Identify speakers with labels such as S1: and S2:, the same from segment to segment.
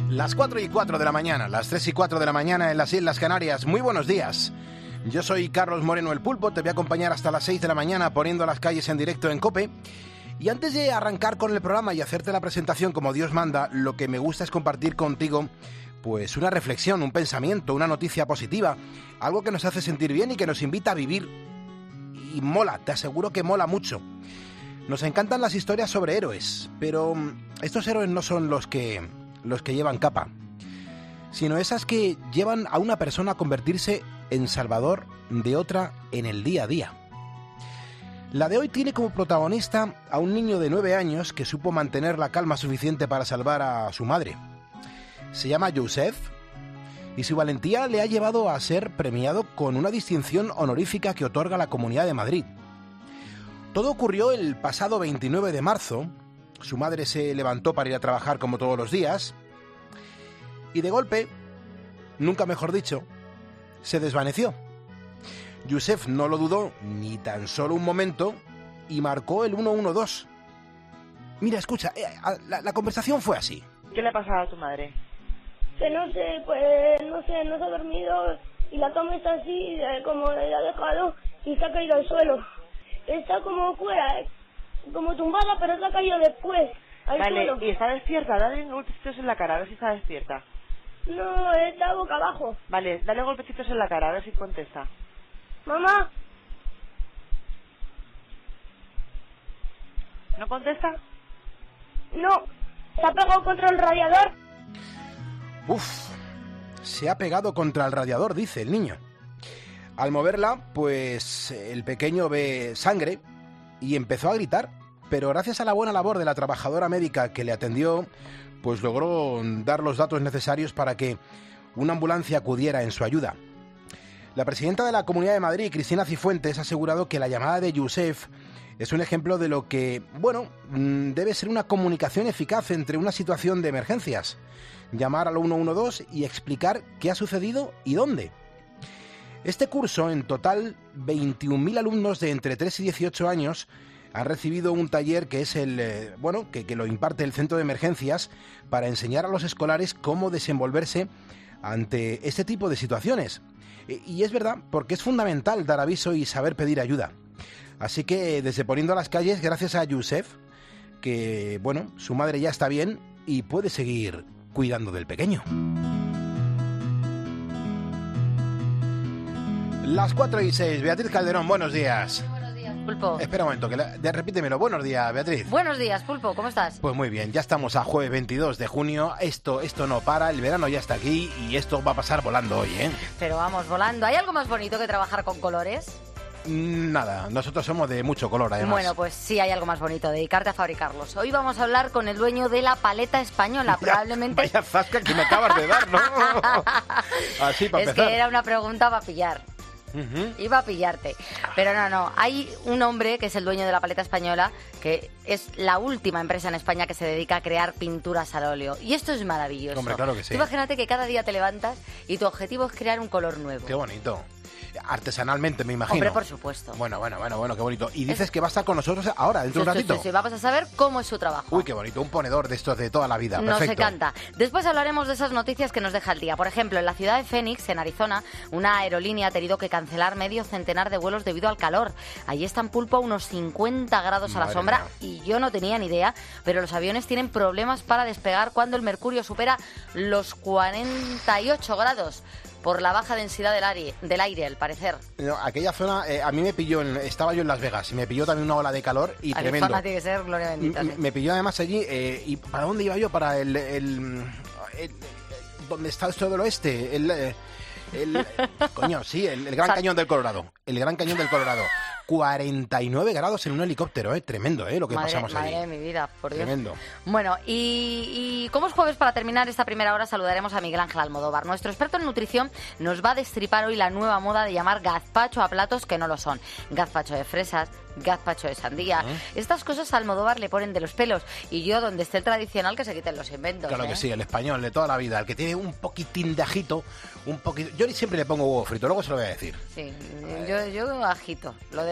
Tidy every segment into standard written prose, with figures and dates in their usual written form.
S1: Las 4:04 de la mañana, las 3:04 de la mañana en las Islas Canarias. Muy buenos días. Yo soy Carlos Moreno el Pulpo, te voy a acompañar hasta las 6 de la mañana poniendo las calles en directo en COPE. Y antes de arrancar con el programa y hacerte la presentación como Dios manda, lo que me gusta es compartir contigo pues una reflexión, un pensamiento, una noticia positiva, algo que nos hace sentir bien y que nos invita a vivir. Y mola, te aseguro que mola mucho. Nos encantan las historias sobre héroes, pero estos héroes no son los que llevan capa, sino esas que llevan a una persona a convertirse en salvador de otra en el día a día. La de hoy tiene como protagonista a un niño de 9 años que supo mantener la calma suficiente para salvar a su madre. Se llama Youssef y su valentía le ha llevado a ser premiado con una distinción honorífica que otorga la Comunidad de Madrid. Todo ocurrió el pasado 29 de marzo. Su madre se levantó para ir a trabajar como todos los días y de golpe, nunca mejor dicho, se desvaneció. Youssef no lo dudó ni tan solo un momento y marcó el 112. Mira, escucha, la conversación fue así.
S2: ¿Qué le ha pasado a tu madre?
S3: Que no sé, pues no sé, no se ha dormido y la cama está así, como la ha dejado y se ha caído al suelo. Está como fuera, como tumbada, pero se ha caído después al suelo.
S2: Vale, ¿y está despierta? Dale golpecitos en la cara, a ver si está despierta.
S3: No, está boca abajo.
S2: Vale, dale golpecitos en la cara, a ver si contesta.
S3: Mamá.
S2: ¿No contesta?
S3: No, se ha pegado contra el radiador.
S1: Uf, se ha pegado contra el radiador, dice el niño. Al moverla, pues el pequeño ve sangre y empezó a gritar, pero gracias a la buena labor de la trabajadora médica que le atendió, pues logró dar los datos necesarios para que una ambulancia acudiera en su ayuda. La presidenta de la Comunidad de Madrid, Cristina Cifuentes, ha asegurado que la llamada de Youssef es un ejemplo de lo que, debe ser una comunicación eficaz entre una situación de emergencias. Llamar al 112 y explicar qué ha sucedido y dónde. Este curso, en total, 21.000 alumnos de entre 3 y 18 años han recibido un taller que es que lo imparte el Centro de Emergencias para enseñar a los escolares cómo desenvolverse ante este tipo de situaciones. Y es verdad, porque es fundamental dar aviso y saber pedir ayuda. Así que desde Poniendo las Calles, gracias a Youssef, que su madre ya está bien y puede seguir cuidando del pequeño. Las 4:06, Beatriz Calderón, buenos días.
S4: Buenos días, Pulpo.
S1: Espera un momento, repítemelo. Buenos días, Beatriz.
S4: Buenos días, Pulpo, ¿cómo estás?
S1: Pues muy bien, ya estamos a jueves 22 de junio. Esto no para, el verano ya está aquí y esto va a pasar volando hoy, ¿eh?
S4: Pero vamos, volando. ¿Hay algo más bonito que trabajar con colores?
S1: Nada, nosotros somos de mucho color, además.
S4: Bueno, pues sí hay algo más bonito, dedicarte a fabricarlos. Hoy vamos a hablar con el dueño de la paleta española, probablemente...
S1: Vaya zasca que me acabas de dar, ¿no? Así, para empezar.
S4: Es que era una pregunta para pillar. Iba a pillarte. Pero no. Hay un hombre que es el dueño de la paleta española, que es la última empresa en España que se dedica a crear pinturas al óleo. Y esto es maravilloso.
S1: Hombre, claro que sí.
S4: Tú imagínate que cada día te levantas y tu objetivo es crear un color nuevo.
S1: Qué bonito. Artesanalmente, me imagino.
S4: Hombre, por supuesto.
S1: Bueno, qué bonito. Y dices que va a estar con nosotros ahora, dentro de un ratito.
S4: Sí, vamos a saber cómo es su trabajo.
S1: Uy, qué bonito, un ponedor de estos de toda la vida. Perfecto.
S4: Nos encanta. Después hablaremos de esas noticias que nos deja el día. Por ejemplo, en la ciudad de Phoenix, en Arizona, una aerolínea ha tenido que cancelar medio centenar de vuelos debido al calor. Allí están, Pulpo, a unos 50 grados a la sombra y yo no tenía ni idea, pero los aviones tienen problemas para despegar cuando el mercurio supera los 48 grados. Por la baja densidad del aire, al parecer.
S1: No, aquella zona, a mí me pilló, estaba yo en Las Vegas, y me pilló también una ola de calor y tremendo.
S4: Arizona tiene que ser gloria bendita. Sí.
S1: Me pilló además allí, ¿y para dónde iba yo? Para el ¿dónde está esto del oeste? El Gran Cañón del Colorado. El Gran Cañón del Colorado. 49 grados en un helicóptero, tremendo, lo que pasamos allí.
S4: Madre de mi vida, por Dios.
S1: Tremendo.
S4: Bueno, y como es jueves, para terminar esta primera hora saludaremos a Miguel Ángel Almodóvar. Nuestro experto en nutrición nos va a destripar hoy la nueva moda de llamar gazpacho a platos que no lo son. Gazpacho de fresas, gazpacho de sandía. Estas cosas a Almodóvar le ponen de los pelos. Y yo, donde esté el tradicional, que se quiten los inventos.
S1: Claro que sí, el español de toda la vida, el que tiene un poquitín de ajito, yo siempre le pongo huevo frito, luego se lo voy a decir.
S4: Sí, yo agito. Lo del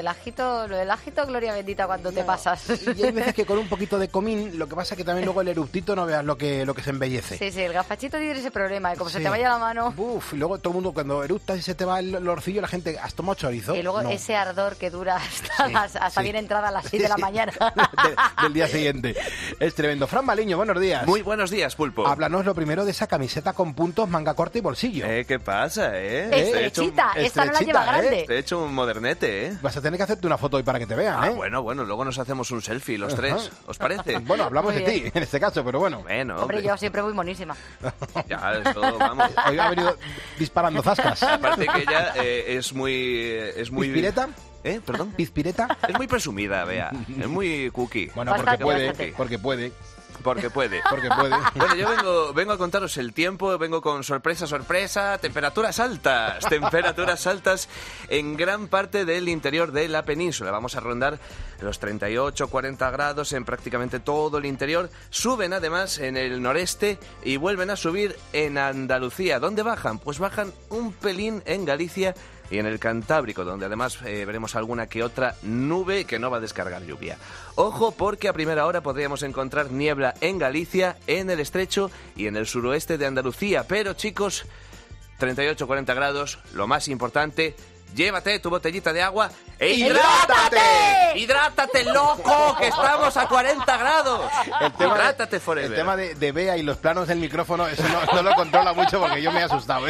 S4: lo del ajito, gloria bendita cuando te pasas.
S1: Y hay veces que con un poquito de comín, lo que pasa es que también luego el eructito no veas lo que se embellece.
S4: Sí, el gazpachito tiene ese problema, como se te vaya la mano.
S1: Uf, y luego todo el mundo cuando eructas y se te va el olorcillo, la gente, ¿has tomado chorizo?
S4: Y luego ese ardor que dura hasta bien entrada a las 6 de la mañana.
S1: Del día siguiente. Es tremendo. Fran Baliño, buenos días.
S5: Muy buenos días, Pulpo.
S1: Háblanos lo primero de esa camiseta con puntos, manga corta y bolsillo.
S5: ¿Qué pasa,
S4: Estrechita, esta no la lleva grande.
S5: Te he hecho un modernete,
S1: Vas a tener que hacerte una foto hoy para que te vean,
S5: Bueno, luego nos hacemos un selfie los tres. ¿Os parece?
S1: Bueno, hablamos
S4: Muy
S1: de
S4: bien.
S1: ti, en este caso, pero bueno.
S4: Hombre, yo siempre voy monísima.
S5: Ya, eso, vamos.
S1: Hoy ha venido disparando zascas.
S5: Aparte que ella es muy...
S1: ¿Pispireta?
S5: ¿Perdón?
S1: ¿Pispireta?
S5: Es muy presumida, Bea. Es muy cookie.
S1: Bueno,
S4: Bastante,
S1: porque puede.
S5: Porque puede. Bueno, yo vengo a contaros el tiempo, vengo con sorpresa, temperaturas altas en gran parte del interior de la península. Vamos a rondar los 38, 40 grados en prácticamente todo el interior. Suben además en el noreste y vuelven a subir en Andalucía. ¿Dónde bajan? Pues bajan un pelín en Galicia y en el Cantábrico, donde además veremos alguna que otra nube que no va a descargar lluvia. Ojo, porque a primera hora podríamos encontrar niebla en Galicia, en el Estrecho y en el suroeste de Andalucía. Pero chicos, 38-40 grados, lo más importante, llévate tu botellita de agua e ¡hidrátate! ¡Hidrátate, loco! ¡Que estamos a 40 grados! ¡Hidrátate forever!
S1: El tema de Bea y los planos del micrófono, eso no lo controla mucho porque yo me he asustado,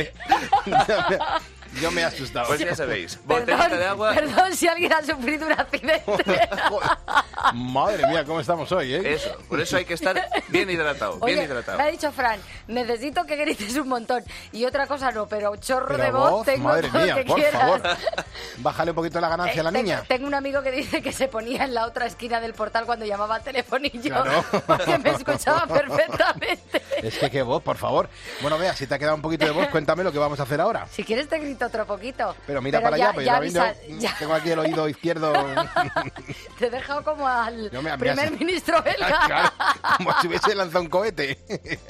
S1: Yo me he asustado.
S5: Pues ya sabéis, botellita de agua.
S4: Perdón si alguien ha sufrido un accidente.
S1: Madre mía, cómo estamos hoy,
S5: Eso, por eso hay que estar bien hidratado,
S4: Oye,
S5: bien hidratado.
S4: me ha dicho Fran, necesito que grites un montón. Y otra cosa no, pero chorro de voz tengo
S1: madre
S4: todo
S1: mía,
S4: lo que
S1: por
S4: quieras.
S1: favor. Bájale un poquito la ganancia a la niña.
S4: Tengo un amigo que dice que se ponía en la otra esquina del portal cuando llamaba al telefonillo.
S1: Claro.
S4: Porque me escuchaba perfectamente.
S1: Es que qué voz, por favor. Bueno, Bea, si te ha quedado un poquito de voz, cuéntame lo que vamos a hacer ahora.
S4: Si quieres te grito otro poquito.
S1: Pero mira para allá, pues yo tengo aquí el oído izquierdo.
S4: Te he dejado como al
S1: No, me
S4: primer
S1: has-
S4: ministro belga.
S1: Claro, como si hubiese lanzado un cohete.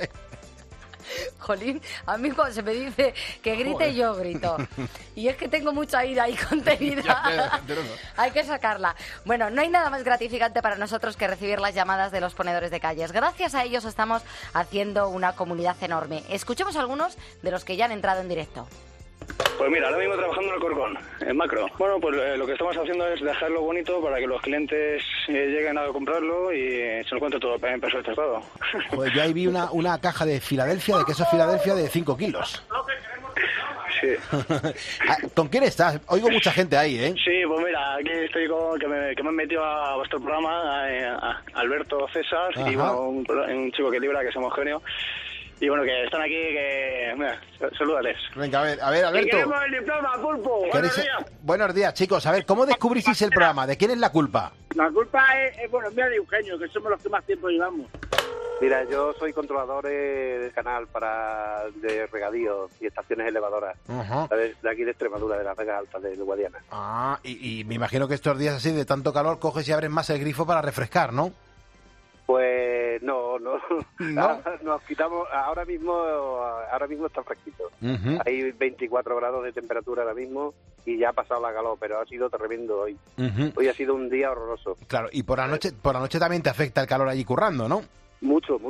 S4: Jolín, a mí cuando se me dice que grite,
S1: Joder.
S4: yo grito. Y es que tengo mucha ira ahí contenida.
S1: Ya, pero no.
S4: Hay que sacarla. Bueno, no hay nada más gratificante para nosotros que recibir las llamadas de los ponedores de calles. Gracias a ellos estamos haciendo una comunidad enorme. Escuchemos algunos de los que ya han entrado en directo.
S6: Pues mira, ahora mismo trabajando en el Corcón, en Macro. Bueno, pues lo que estamos haciendo es dejarlo bonito para que los clientes lleguen a comprarlo y se lo cuente todo en perfecto estado.
S1: Joder, yo ahí vi una caja de Filadelfia, de queso Filadelfia de 5 kilos.
S6: Sí.
S1: ¿Con quién estás? Oigo mucha gente ahí, ¿eh?
S6: Sí, pues mira, aquí estoy que me han metido a vuestro programa, a Alberto César, y
S1: Ajá.
S6: bueno, un chico que libra, que es homogéneo. Y bueno, que están aquí, que... Mira, salúdales.
S1: Venga, a ver, Alberto.
S6: ¡Queremos el diploma, Pulpo!
S1: ¿Queréis-
S6: ¡Buenos días!
S1: Buenos días, chicos. A ver, ¿cómo descubristeis el programa? ¿De quién es la culpa?
S7: La culpa es mía de Eugenio, que somos los que más tiempo llevamos.
S8: Mira, yo soy controlador del canal de regadío y estaciones elevadoras,
S1: Ajá.
S8: ¿sabes? De aquí de Extremadura, de las Vegas Altas, de Guadiana.
S1: Ah, y me imagino que estos días así de tanto calor coges y abres más el grifo para refrescar, ¿no?
S8: Pues no.
S1: ¿No?
S8: Nos quitamos, ahora mismo está fresquito.
S1: Ujú,
S8: Hay 24 grados de temperatura ahora mismo y ya ha pasado la calor, pero ha sido tremendo hoy.
S1: ujú.
S8: Hoy ha sido un día horroroso.
S1: Claro, y por la noche también te afecta el calor allí currando, ¿no?
S8: Mucho.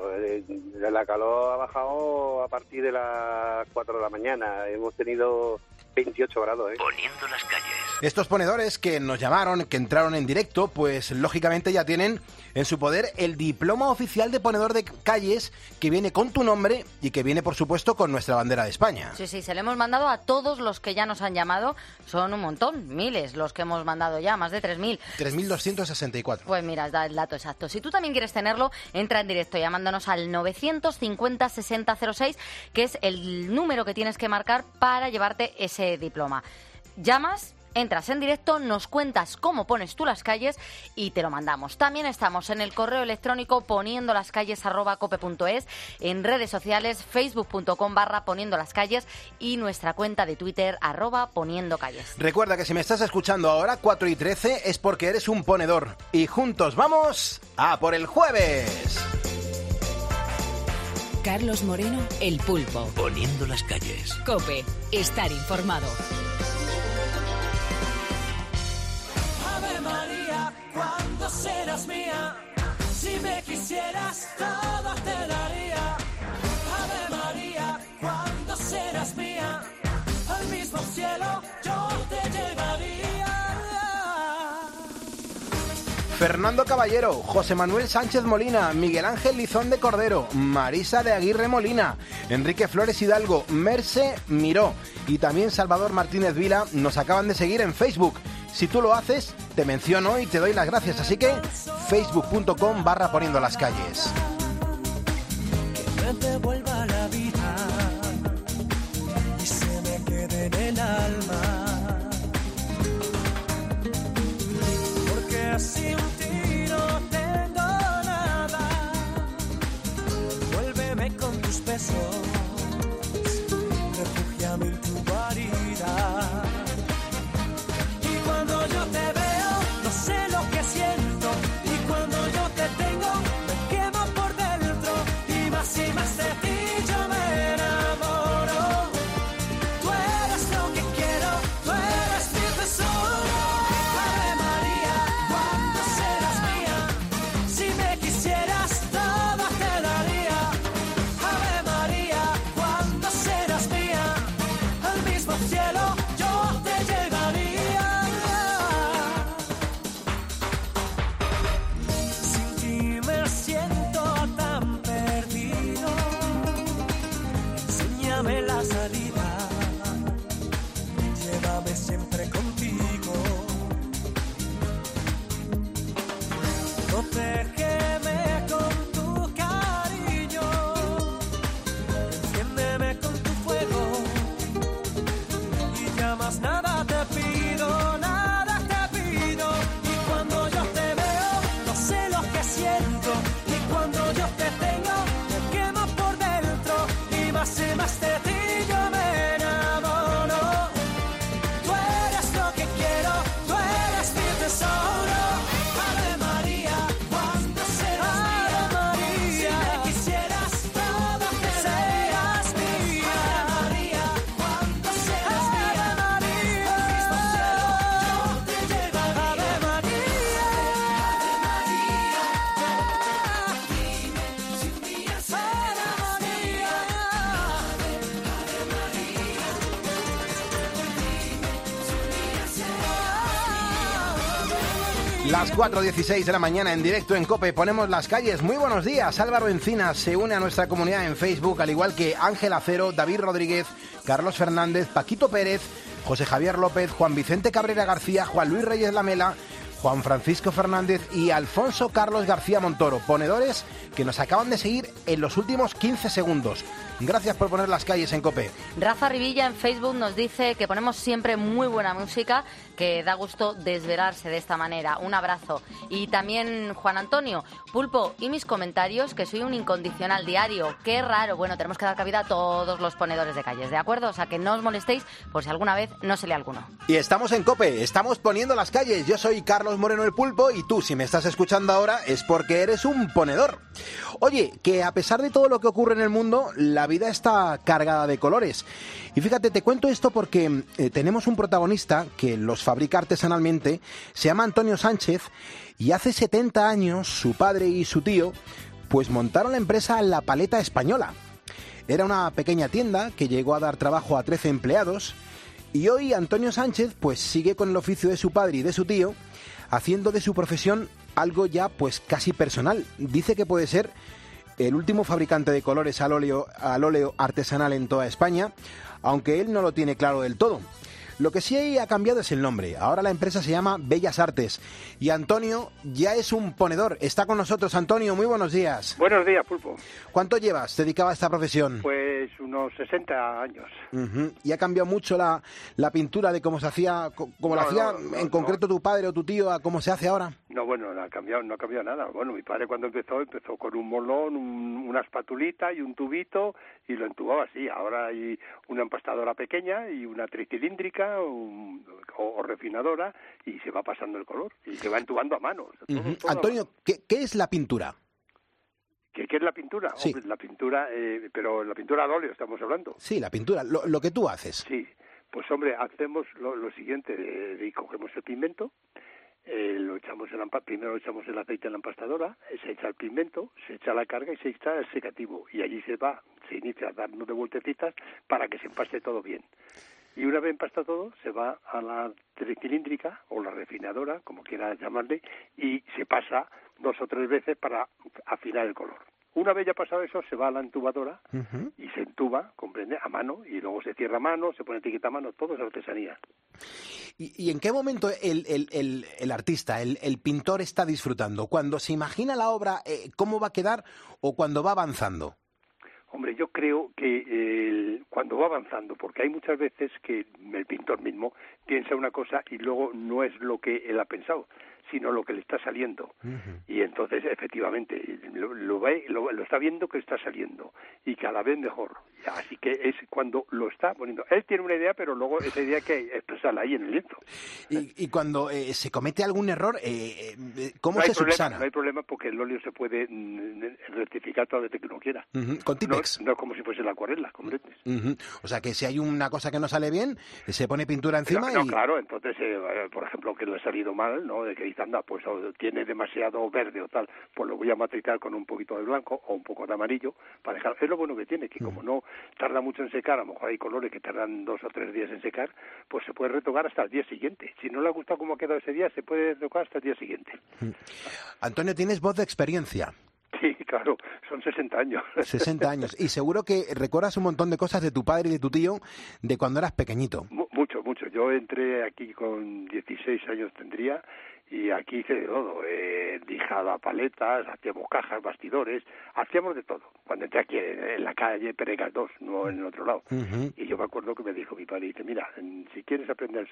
S8: La calor ha bajado a partir de las 4 de la mañana. Hemos tenido 28 grados, ¿eh?
S5: Poniendo las calles.
S1: Estos ponedores que nos llamaron, que entraron en directo, pues lógicamente ya tienen en su poder el diploma oficial de ponedor de calles que viene con tu nombre y que viene, por supuesto, con nuestra bandera de España.
S4: Sí, se lo hemos mandado a todos los que ya nos han llamado. Son un montón, miles los que hemos mandado ya, más de 3.000.
S1: 3.264.
S4: Pues mira, da el dato exacto. Si tú también quieres tenerlo, entra en directo llamándonos al 950 60 06, que es el número que tienes que marcar para llevarte ese diploma. Llamas, entras en directo, nos cuentas cómo pones tú las calles y te lo mandamos. También estamos en el correo electrónico poniendolascalles@cope.es, en redes sociales facebook.com/poniendolascalles y nuestra cuenta de Twitter @poniendocalles.
S1: Recuerda que si me estás escuchando ahora, 4 y 13, es porque eres un ponedor. Y juntos vamos a por el jueves.
S9: Carlos Moreno, El Pulpo.
S5: Poniendo las calles.
S9: COPE. Estar informado.
S10: quisieras, todo te daría. Ave María, cuando serás mía, al mismo cielo yo te llevaría.
S1: Fernando Caballero, José Manuel Sánchez Molina, Miguel Ángel Lizón de Cordero, Marisa de Aguirre Molina, Enrique Flores Hidalgo, Merce Miró y también Salvador Martínez Vila nos acaban de seguir en Facebook. Si tú lo haces, te menciono y te doy las gracias. Así que facebook.com/poniendo las calles.
S10: Que me devuelva la vida y se me quede en el alma. Porque sin ti no tengo nada. Vuélveme con tus besos, refúgiame en tu guarida. Y cuando yo te veo, no sé lo que siento. Y cuando yo te tengo, me quemo por dentro. Y más de ti yo me enamoro. Tú eres lo que quiero, tú eres mi tesoro. Ave María, cuando serás mía, si me quisieras todo te daría. Ave María, cuando serás mía, al mismo cielo yo te llevaría. Sin ti me siento tan perdido. Enséñame la salida, llévame siempre contigo. Protégeme con tu cariño, enciéndeme con tu fuego. Y ya más nada te pido, nada te pido. Y cuando yo te veo, no sé lo que siento. Y cuando yo te tengo, me quemo por dentro. Y más de ti yo me enamoro. Tú eres lo que quiero, tú eres mi tesoro. Ave María, cuando serás mía, si me quisieras todo te serás mía. Ave María, cuando serás mía, al mismo cielo yo te llevaría. Ave María, dime si un día serás mía. Ave María,
S1: Las 4:16 de la mañana en directo en COPE, ponemos las calles. Muy buenos días. Álvaro Encinas se une a nuestra comunidad en Facebook, al igual que Ángel Acero, David Rodríguez, Carlos Fernández, Paquito Pérez, José Javier López, Juan Vicente Cabrera García, Juan Luis Reyes Lamela, Juan Francisco Fernández y Alfonso Carlos García Montoro, ponedores que nos acaban de seguir en los últimos 15 segundos. Gracias por poner las calles en COPE.
S4: Rafa Rivilla en Facebook nos dice que ponemos siempre muy buena música, que da gusto desvelarse de esta manera. Un abrazo. Y también Juan Antonio, Pulpo, y mis comentarios, que soy un incondicional diario. Qué raro. Bueno, tenemos que dar cabida a todos los ponedores de calles, ¿de acuerdo? O sea, que no os molestéis por si alguna vez no se lee alguno.
S1: Y estamos en COPE, estamos poniendo las calles. Yo soy Carlos Moreno el Pulpo y tú, si me estás escuchando ahora, es porque eres un ponedor. Oye, que a pesar de todo lo que ocurre en el mundo, la vida está cargada de colores. Y fíjate, te cuento esto porque tenemos un protagonista que los fabrica artesanalmente, se llama Antonio Sánchez, y hace 70 años su padre y su tío pues montaron la empresa La Paleta Española. Era una pequeña tienda que llegó a dar trabajo a 13 empleados, y hoy Antonio Sánchez pues sigue con el oficio de su padre y de su tío, haciendo de su profesión algo ya pues casi personal. Dice que puede ser el último fabricante de colores al óleo artesanal en toda España, aunque él no lo tiene claro del todo. Lo que sí ha cambiado es el nombre. Ahora la empresa se llama Bellas Artes. Y Antonio ya es un ponedor. Está con nosotros. Antonio, muy buenos días.
S8: Buenos días, Pulpo.
S1: ¿Cuánto llevas dedicado a esta profesión?
S8: Pues unos 60 años.
S1: ¿Y ha cambiado mucho la pintura de cómo se hacía, como la hacía en concreto tu padre o tu tío, a cómo se hace ahora?
S8: No, bueno, no ha cambiado nada. Bueno, mi padre cuando empezó con un molón, una espatulita y un tubito y lo entubaba así. Ahora hay una empastadora pequeña y una tricilíndrica o refinadora y se va pasando el color y se va entubando a mano. Todo.
S1: Antonio, ¿qué es la pintura?
S8: ¿Qué es la pintura?
S1: Sí.
S8: La pintura, pero la pintura al óleo estamos hablando.
S1: Sí, la pintura, lo que tú haces.
S8: Sí, pues hombre, hacemos lo siguiente, cogemos el pigmento, primero echamos el aceite en la empastadora, se echa el pigmento, se echa la carga y se echa el secativo. Y allí se inicia a darnos de vueltecitas para que se empaste todo bien. Y una vez empasta todo, se va a la tricilíndrica o la refinadora, como quiera llamarle, y se pasa 2 o 3 veces para afinar el color. Una vez ya pasado eso, se va a la entubadora y se entuba, comprende, a mano, y luego se cierra a mano, se pone etiqueta a mano, todo es artesanía.
S1: ¿Y en qué momento el artista, el pintor está disfrutando? ¿Cuando se imagina la obra, cómo va a quedar o cuando va avanzando?
S8: Hombre, yo creo que cuando va avanzando, porque hay muchas veces que el pintor mismo piensa una cosa y luego no es lo que él ha pensado, sino lo que le está saliendo. Y entonces, efectivamente, lo está viendo que está saliendo y cada vez mejor. Así que es cuando lo está poniendo. Él tiene una idea, pero luego esa idea hay que expresarla ahí en el lienzo.
S1: Y cuando se comete algún error, ¿cómo
S8: no
S1: se subsana?
S8: No hay problema porque el óleo se puede rectificar todas las veces que uno quiera.
S1: Con Tipex.
S8: No es como si fuese la acuarela, ¿comprendes?
S1: O sea, que si hay una cosa que no sale bien, se pone pintura encima y...
S8: Claro, entonces, por ejemplo, que le ha salido mal, ¿no? De que dice, anda, pues tiene demasiado verde o tal, pues lo voy a matricar con un poquito de blanco o un poco de amarillo para dejar... Es lo bueno que tiene, que como no tarda mucho en secar, a lo mejor hay colores que tardan 2 o 3 días en secar, pues se puede retocar hasta el día siguiente. Si no le ha gustado cómo ha quedado ese día, se puede retocar hasta el día siguiente.
S1: Antonio, tienes voz de experiencia.
S8: Sí, claro, son 60 años.
S1: 60 años. Y seguro que recuerdas un montón de cosas de tu padre y de tu tío de cuando eras pequeñito.
S8: Mucho. Yo entré aquí con 16 años tendría y aquí hice de todo, lijaba paletas, hacíamos cajas, bastidores, hacíamos de todo. Cuando entré aquí en la calle Peregas 2, no en el otro lado. Y yo me acuerdo que me dijo mi padre, dice, mira, si quieres aprender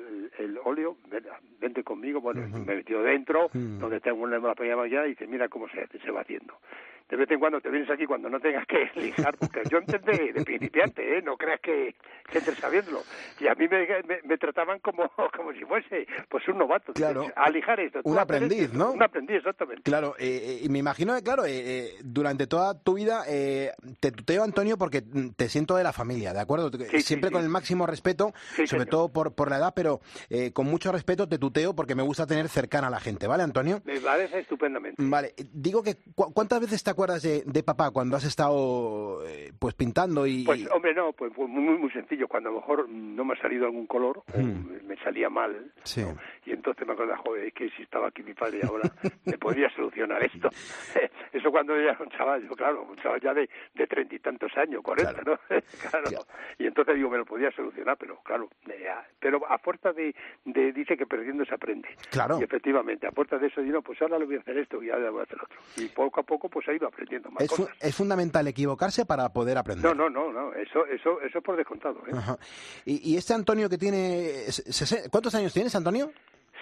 S8: el óleo, vente conmigo. Bueno, me metió dentro, donde tengo una peña ya, y dice, mira cómo se va haciendo. De vez en cuando te vienes aquí cuando no tengas que lijar, porque yo empecé de principiante, no creas que entres sabiéndolo. Y a mí me trataban como si fuese pues un novato.
S1: Claro.
S8: A lijar esto.
S1: Un aprendiz, ¿no?
S8: Un aprendiz, exactamente.
S1: Claro, y me imagino que, claro, durante toda tu vida te tuteo, Antonio, porque te siento de la familia, ¿de acuerdo? Siempre con el máximo respeto, sobre todo por la edad, pero con mucho respeto te tuteo porque me gusta tener cercana a la gente, ¿vale, Antonio?
S8: Me parece estupendamente.
S1: Vale, digo que ¿cuántas veces te acuerdas de papá cuando has estado pues pintando y...?
S8: Pues, hombre, no, pues muy sencillo. Cuando a lo mejor no me ha salido algún color, o me salía mal,
S1: sí.
S8: ¿no? Y entonces me acuerdo, joder, es que si estaba aquí mi padre ahora, me podría solucionar esto. Eso cuando yo era un chaval, un chaval ya de 30 y tantos años, 40, claro. ¿No? Claro. Y entonces digo, me lo podía solucionar, pero claro, pero a fuerza de dice que perdiendo se aprende.
S1: Claro.
S8: Y efectivamente, a fuerza de eso, digo, no, pues ahora le voy a hacer esto y ahora le voy a hacer otro. Y poco a poco, pues ha ido aprendiendo más cosas.
S1: Es fundamental equivocarse para poder aprender.
S8: No, eso por descontado, ¿eh?
S1: Ajá. Y este Antonio que tiene... ¿Cuántos años tienes, Antonio?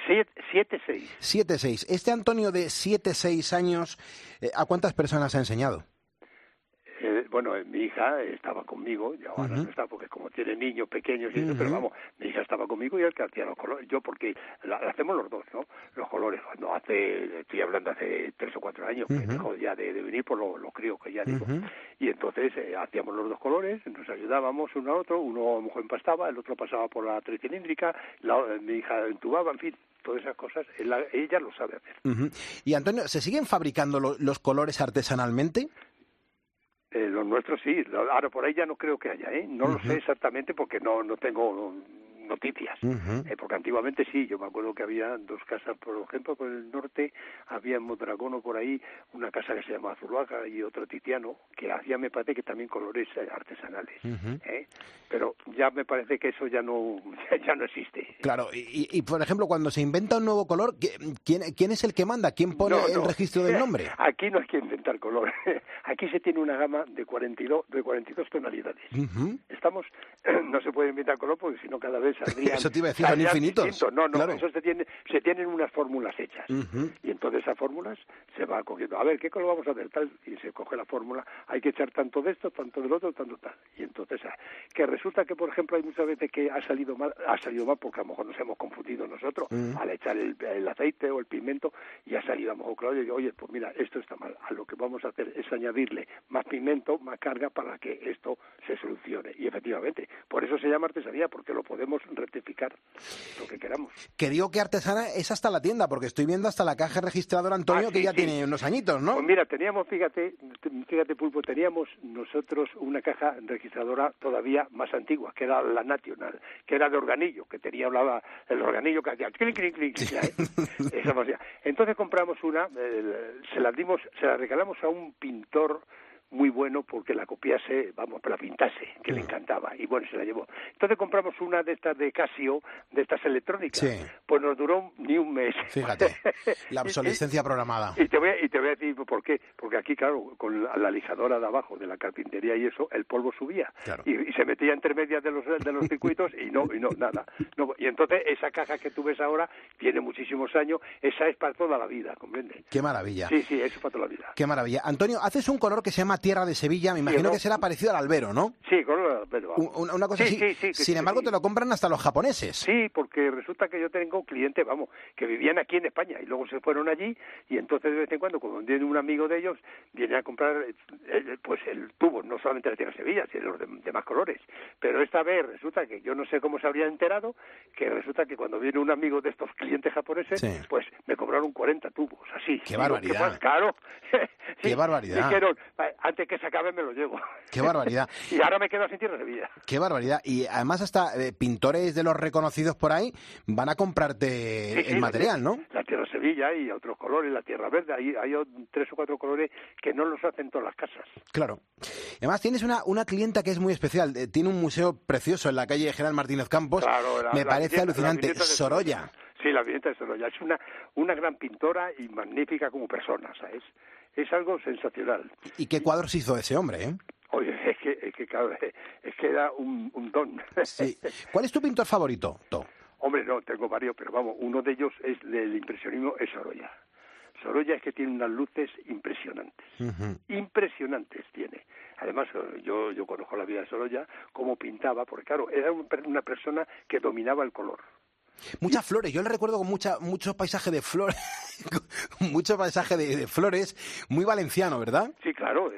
S8: 7-6.
S1: 7-6. Este Antonio de 7-6 años, ¿a cuántas personas ha enseñado?
S8: Bueno, mi hija estaba conmigo, y ahora no está porque como tiene niños pequeños y eso, pero vamos, mi hija estaba conmigo y él que hacía los colores. Yo porque hacemos los dos, ¿no? Los colores. Cuando estoy hablando hace 3 o 4 años, que dejó ya de venir por lo crío que ya digo. Y entonces hacíamos los dos colores, nos ayudábamos uno a otro, uno a lo mejor empastaba, el otro pasaba por la tricilíndrica, mi hija entubaba, en fin, todas esas cosas, ella lo sabe hacer.
S1: Y Antonio, ¿se siguen fabricando los colores artesanalmente?
S8: Los nuestros sí, ahora por ahí ya no creo que haya, no lo sé exactamente porque no tengo noticias, porque antiguamente sí, yo me acuerdo que había 2 casas, por ejemplo, por el norte, había en Mondragón o por ahí una casa que se llama Zuluaga y otro Titiano, que hacía, me parece que también colores artesanales, pero ya me parece que eso ya no existe.
S1: Claro, y por ejemplo, cuando se inventa un nuevo color, ¿quién es el que manda? ¿Quién pone el registro del nombre?
S8: Aquí no hay que inventar color, aquí se tiene una gama de 42 tonalidades. Estamos, no se puede inventar color porque si no cada vez saldrían...
S1: Eso te iba a decir, son infinitos.
S8: No,
S1: claro.
S8: Eso se tienen unas fórmulas hechas. Y entonces esas fórmulas se va cogiendo. A ver, ¿qué color vamos a hacer? Tal, y se coge la fórmula. Hay que echar tanto de esto, tanto del otro, tanto tal. Y entonces, que resulta que, por ejemplo, hay muchas veces que ha salido mal porque a lo mejor nos hemos confundido nosotros al echar el aceite o el pigmento y ha salido a lo mejor claro. Y digo, oye, pues mira, esto está mal. A lo que vamos a hacer es añadirle más pigmento, más carga para que esto se solucione. Y efectivamente, por eso se llama artesanía, porque lo podemos rectificar lo que queramos.
S1: Que digo que artesana es hasta la tienda, porque estoy viendo hasta la caja registradora, Antonio, que ya tiene unos añitos, ¿no?
S8: Pues mira, teníamos, fíjate, Pulpo, teníamos nosotros una caja registradora todavía más antigua, que era la National, que era de organillo, que tenía el organillo que hacía clic, clic, clic, esa hacía. Entonces compramos una, se la regalamos a un pintor muy bueno porque la copiase, la pintase, que le encantaba, y bueno, se la llevó. Entonces compramos una de estas de Casio, de estas electrónicas, pues nos duró ni un mes.
S1: Fíjate, la obsolescencia programada.
S8: Y te voy a decir por qué, porque aquí, claro, con la lijadora de abajo de la carpintería y eso, el polvo subía, y se metía entre medias de los circuitos y no, nada. No, y entonces esa caja que tú ves ahora tiene muchísimos años, esa es para toda la vida, ¿comprendes?
S1: Qué maravilla.
S8: Sí, eso es para toda la vida.
S1: Qué maravilla. Antonio, haces un color que se llama Tierra de Sevilla, me imagino que será parecido al albero, ¿no?
S8: Sí, color al albero.
S1: Una cosa así. Sin embargo, te lo compran hasta los japoneses. Sí,
S8: porque resulta que yo tengo clientes, que vivían aquí en España y luego se fueron allí, y entonces de vez en cuando viene un amigo de ellos, viene a comprar pues el tubo, no solamente la Tierra de Sevilla, sino los demás colores. Pero esta vez resulta que yo no sé cómo se habría enterado, que resulta que cuando viene un amigo de estos clientes japoneses, pues me cobraron 40 tubos, así.
S1: ¡Qué barbaridad!
S8: ¡Qué más caro!
S1: ¡Qué barbaridad!
S8: Dijeron, antes que se acabe me lo llevo.
S1: ¡Qué barbaridad!
S8: Y ahora me quedo sin Tierra de Sevilla.
S1: ¡Qué barbaridad! Y además hasta pintores de los reconocidos por ahí van a comprarte el material, ¿no?
S8: La Tierra de Sevilla y otros colores, la Tierra Verde, hay 3 o 4 colores que no los hacen todas las casas.
S1: Claro. Además tienes una clienta que es muy especial, tiene un museo precioso en la calle General Martínez Campos, me parece alucinante, Sorolla.
S8: Sí, la Viñeta de Sorolla, es una gran pintora y magnífica como persona, ¿sabes? Es algo sensacional.
S1: ¿Y qué cuadros hizo ese hombre, eh?
S8: Oye, es que era un don.
S1: Sí. ¿Cuál es tu pintor favorito, To?
S8: Hombre, no, tengo varios, pero uno de ellos es del impresionismo, es Sorolla. Sorolla es que tiene unas luces impresionantes. Impresionantes tiene. Además, yo conozco la vida de Sorolla, cómo pintaba, porque claro, era una persona que dominaba el color.
S1: Muchas flores, yo le recuerdo con muchos paisajes de flores, mucho paisaje de flores, muy valenciano, ¿verdad?
S8: Sí, claro.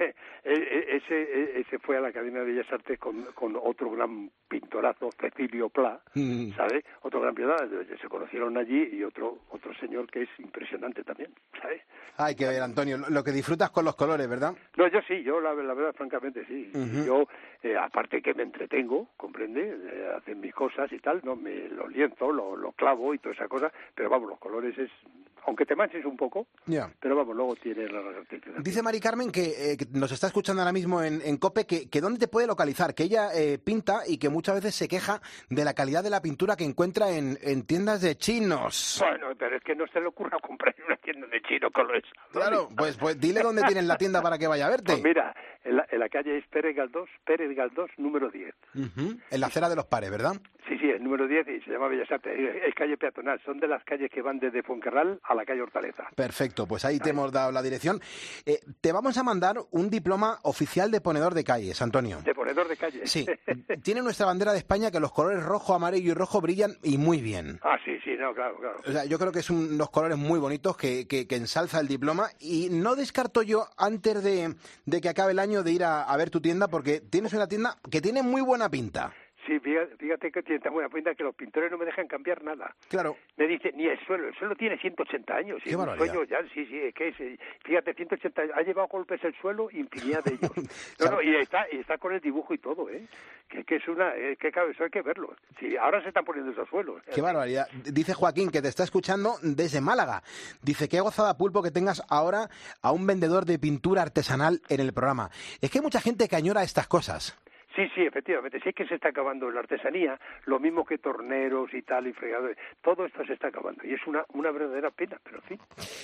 S8: Ese fue a la Academia de Bellas Artes con otro gran pintorazo, Cecilio Pla, ¿sabes? Otro gran pintor, se conocieron allí, y otro señor que es impresionante también, ¿sabes?
S1: Hay que ver, Antonio, lo que disfrutas con los colores, ¿verdad?
S8: No, yo la verdad, francamente, sí. Yo, aparte que me entretengo, ¿comprende? Hacen mis cosas y tal, no me lo lienzo, lo clavo y toda esa cosa, pero los colores es... Aunque te manches un poco, pero luego tiene la artificial.
S1: Dice Mari Carmen que nos está escuchando ahora mismo en COPE, que dónde te puede localizar, que ella pinta y que muchas veces se queja de la calidad de la pintura que encuentra en tiendas de chinos.
S8: Bueno, pero es que no se le ocurra comprar en una tienda de chinos con eso.
S1: Claro, pues dile dónde tienes la tienda para que vaya a verte.
S8: Pues mira, en la calle es Pérez Galdós, número 10.
S1: En la acera de los Pares, ¿verdad?
S8: Sí, el número 10 y se llama Bellas Artes. Es calle peatonal, son de las calles que van desde Fuencarral a la calle Hortaleza.
S1: Perfecto, pues ahí te hemos dado la dirección. Te vamos a mandar un diploma oficial de ponedor de calles, Antonio.
S8: ¿De ponedor de calles?
S1: Sí. Tiene nuestra bandera de España, que los colores rojo, amarillo y rojo brillan y muy bien.
S8: Ah, sí, no, claro.
S1: O sea, yo creo que es unos colores muy bonitos que ensalza el diploma, y no descarto yo, antes de que acabe el año, de ir a ver tu tienda, porque tienes una tienda que tiene muy buena pinta.
S8: Sí, fíjate que tiene tan buena pinta que los pintores no me dejan cambiar nada.
S1: Claro.
S8: Me dice, ni el suelo tiene 180 años.
S1: Qué barbaridad.
S8: Suelo ya, sí, es que fíjate, 180 años, ha llevado golpes el suelo, infinidad de ellos. Y está con el dibujo y todo, que es que claro, eso hay que verlo. Sí, ahora se están poniendo esos suelos.
S1: Qué barbaridad. Dice Joaquín, que te está escuchando desde Málaga. Dice, qué gozada, Pulpo, que tengas ahora a un vendedor de pintura artesanal en el programa. Es que hay mucha gente que añora estas cosas.
S8: Sí, efectivamente. Sí, es que se está acabando la artesanía, lo mismo que torneros y tal, y fregadores. Todo esto se está acabando, y es una verdadera pena, pero en fin.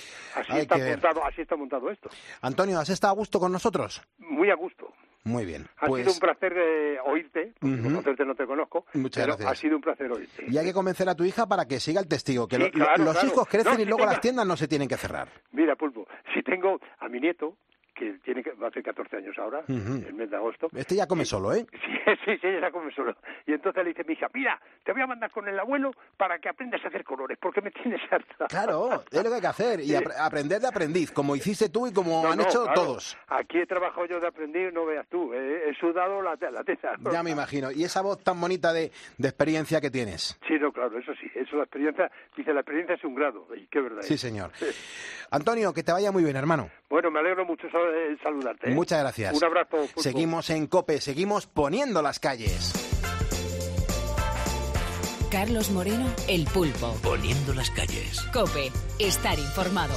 S8: Así está montado esto.
S1: Antonio, ¿has estado a gusto con nosotros?
S8: Muy a gusto.
S1: Muy bien.
S8: Ha sido un placer oírte, porque conocerte no te conozco.
S1: Muchas gracias.
S8: Ha sido un placer oírte.
S1: Y hay que convencer a tu hija para que siga el testigo, que
S8: sí, claro,
S1: los hijos crecen y luego
S8: las
S1: tiendas no se tienen que cerrar.
S8: Mira, Pulpo, si tengo a mi nieto, que va a hacer 14 años ahora, el mes de agosto.
S1: Este ya come solo, ¿eh?
S8: Sí, ya come solo. Y entonces le dice mi hija, mira, te voy a mandar con el abuelo para que aprendas a hacer colores, porque me tienes harta.
S1: Claro, es lo que hay que hacer, y aprender de aprendiz, como hiciste tú y como han hecho todos.
S8: Aquí he trabajado yo de aprendiz, no veas tú, he sudado la teta.
S1: Ya me imagino. Y esa voz tan bonita de experiencia que tienes.
S8: Sí, no, claro, eso sí, la experiencia, dice, la experiencia es un grado, y qué verdad
S1: Sí,
S8: es.
S1: señor. Antonio, que te vaya muy bien, hermano.
S8: Bueno, me alegro mucho saludarte.
S1: Muchas gracias.
S8: Un abrazo. Pulpo.
S1: Seguimos en COPE, seguimos poniendo las calles.
S9: Carlos Moreno, El Pulpo.
S11: Poniendo las calles.
S9: COPE, estar informado.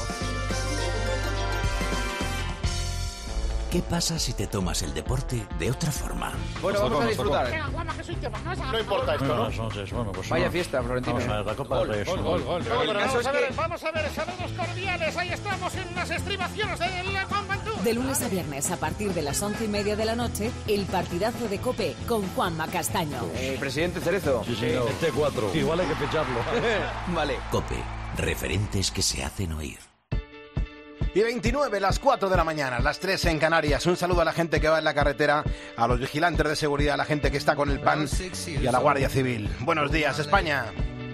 S11: ¿Qué pasa si te tomas el deporte de otra forma?
S12: Bueno, vamos a disfrutar.
S13: No importa esto, ¿no?
S12: Bueno, pues vaya fiesta, Florentino.
S13: Vamos a ver, la Copa del Rey.
S12: Gol.
S13: Vamos a ver, saludos cordiales. Ahí estamos en las estribaciones del Mont Ventoux.
S9: De lunes a viernes, a partir de las 11:30 de la noche, el partidazo de COPE con Juanma Castaño.
S12: Presidente Cerezo.
S14: Sí, señor. El T4. Igual hay que ficharlo.
S12: Vale.
S11: COPE, referentes que se hacen oír.
S1: Y 29, las 4 de la mañana, las 3 en Canarias. Un saludo a la gente que va en la carretera, a los vigilantes de seguridad, a la gente que está con el PAN y a la Guardia Civil. Buenos días, España.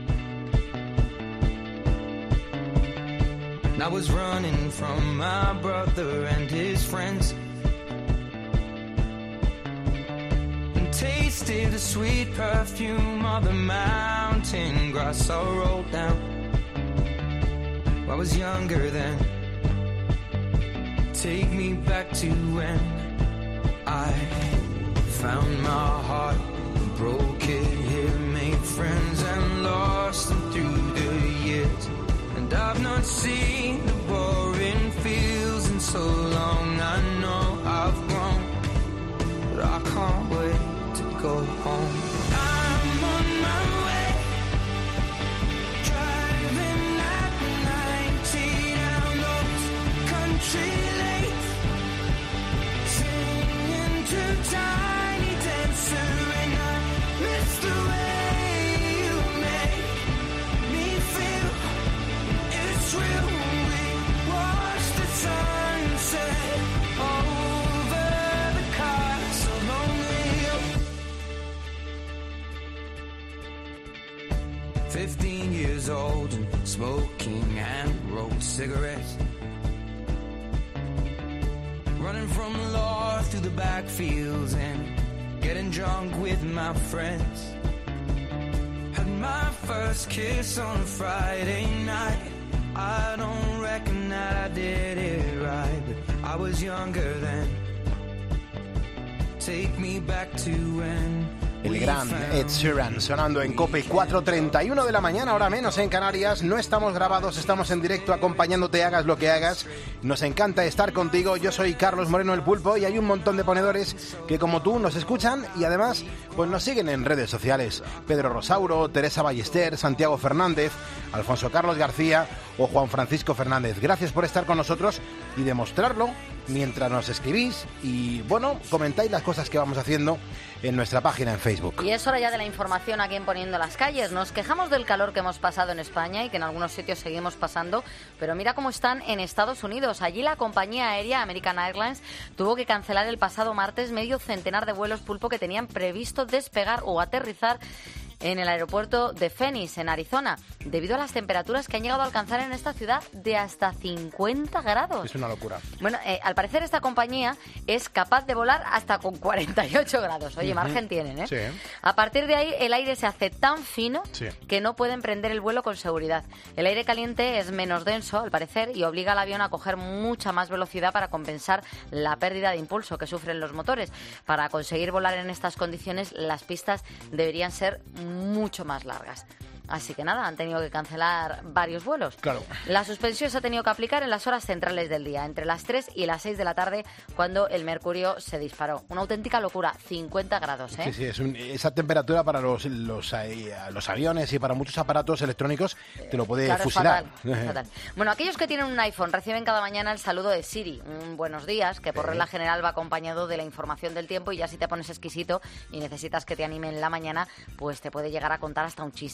S10: I was running from my brother and his friends, and tasted the sweet perfume of the mountain grass I rolled down. I was younger then. Take me back to when I found my heart, broke it here, made friends and lost them through the years. And I've not seen the boring fields in so long. I know I've grown, but I can't wait to go home. I'm on my way, driving at 90 down those country lanes, singing to Tiny Dancer, and I miss the way you make me feel. It's real. We watch the sunset over the castle on the hill. 15 years old and smoking hand-rolled cigarettes, running from the law through the backfields and getting drunk with my friends. Had my first kiss on a Friday night. I don't reckon I did it right, but I was younger then. Take me back to when
S1: El gran Ed Sheeran sonando en COPE, 4:31 de la mañana, hora menos en Canarias. No estamos grabados, estamos en directo acompañándote, hagas lo que hagas. Nos encanta estar contigo. Yo soy Carlos Moreno, el Pulpo, y hay un montón de ponedores que, como tú, nos escuchan y además pues nos siguen en redes sociales. Pedro Rosauro, Teresa Ballester, Santiago Fernández, Alfonso Carlos García o Juan Francisco Fernández. Gracias por estar con nosotros y demostrarlo mientras nos escribís y, bueno, comentáis las cosas que vamos haciendo en nuestra página en Facebook.
S4: Y es hora ya de la información aquí en Poniendo las Calles. Nos quejamos del calor que hemos pasado en España y que en algunos sitios seguimos pasando, pero mira cómo están en Estados Unidos. Allí la compañía aérea American Airlines tuvo que cancelar el pasado martes medio centenar de vuelos, Pulpo, que tenían previsto despegar o aterrizar en el aeropuerto de Phoenix, en Arizona, debido a las temperaturas que han llegado a alcanzar en esta ciudad de hasta 50 grados.
S1: Es una locura.
S4: Bueno, al parecer esta compañía es capaz de volar hasta con 48 grados. Oye, margen tienen, ¿eh?
S1: Sí.
S4: A partir de ahí, el aire se hace tan fino que no pueden prender el vuelo con seguridad. El aire caliente es menos denso, al parecer, y obliga al avión a coger mucha más velocidad para compensar la pérdida de impulso que sufren los motores. Para conseguir volar en estas condiciones, las pistas deberían ser mucho más largas. Así que nada, han tenido que cancelar varios vuelos.
S1: Claro.
S4: La suspensión se ha tenido que aplicar en las horas centrales del día, entre las 3 y las 6 de la tarde, cuando el mercurio se disparó. Una auténtica locura, 50 grados, ¿eh?
S1: Sí, sí, esa temperatura para los aviones y para muchos aparatos electrónicos te lo puede fusilar.
S4: Es fatal. Bueno, aquellos que tienen un iPhone reciben cada mañana el saludo de Siri, un buenos días, que por regla general va acompañado de la información del tiempo, y ya si te pones exquisito y necesitas que te anime en la mañana, pues te puede llegar a contar hasta un chiste.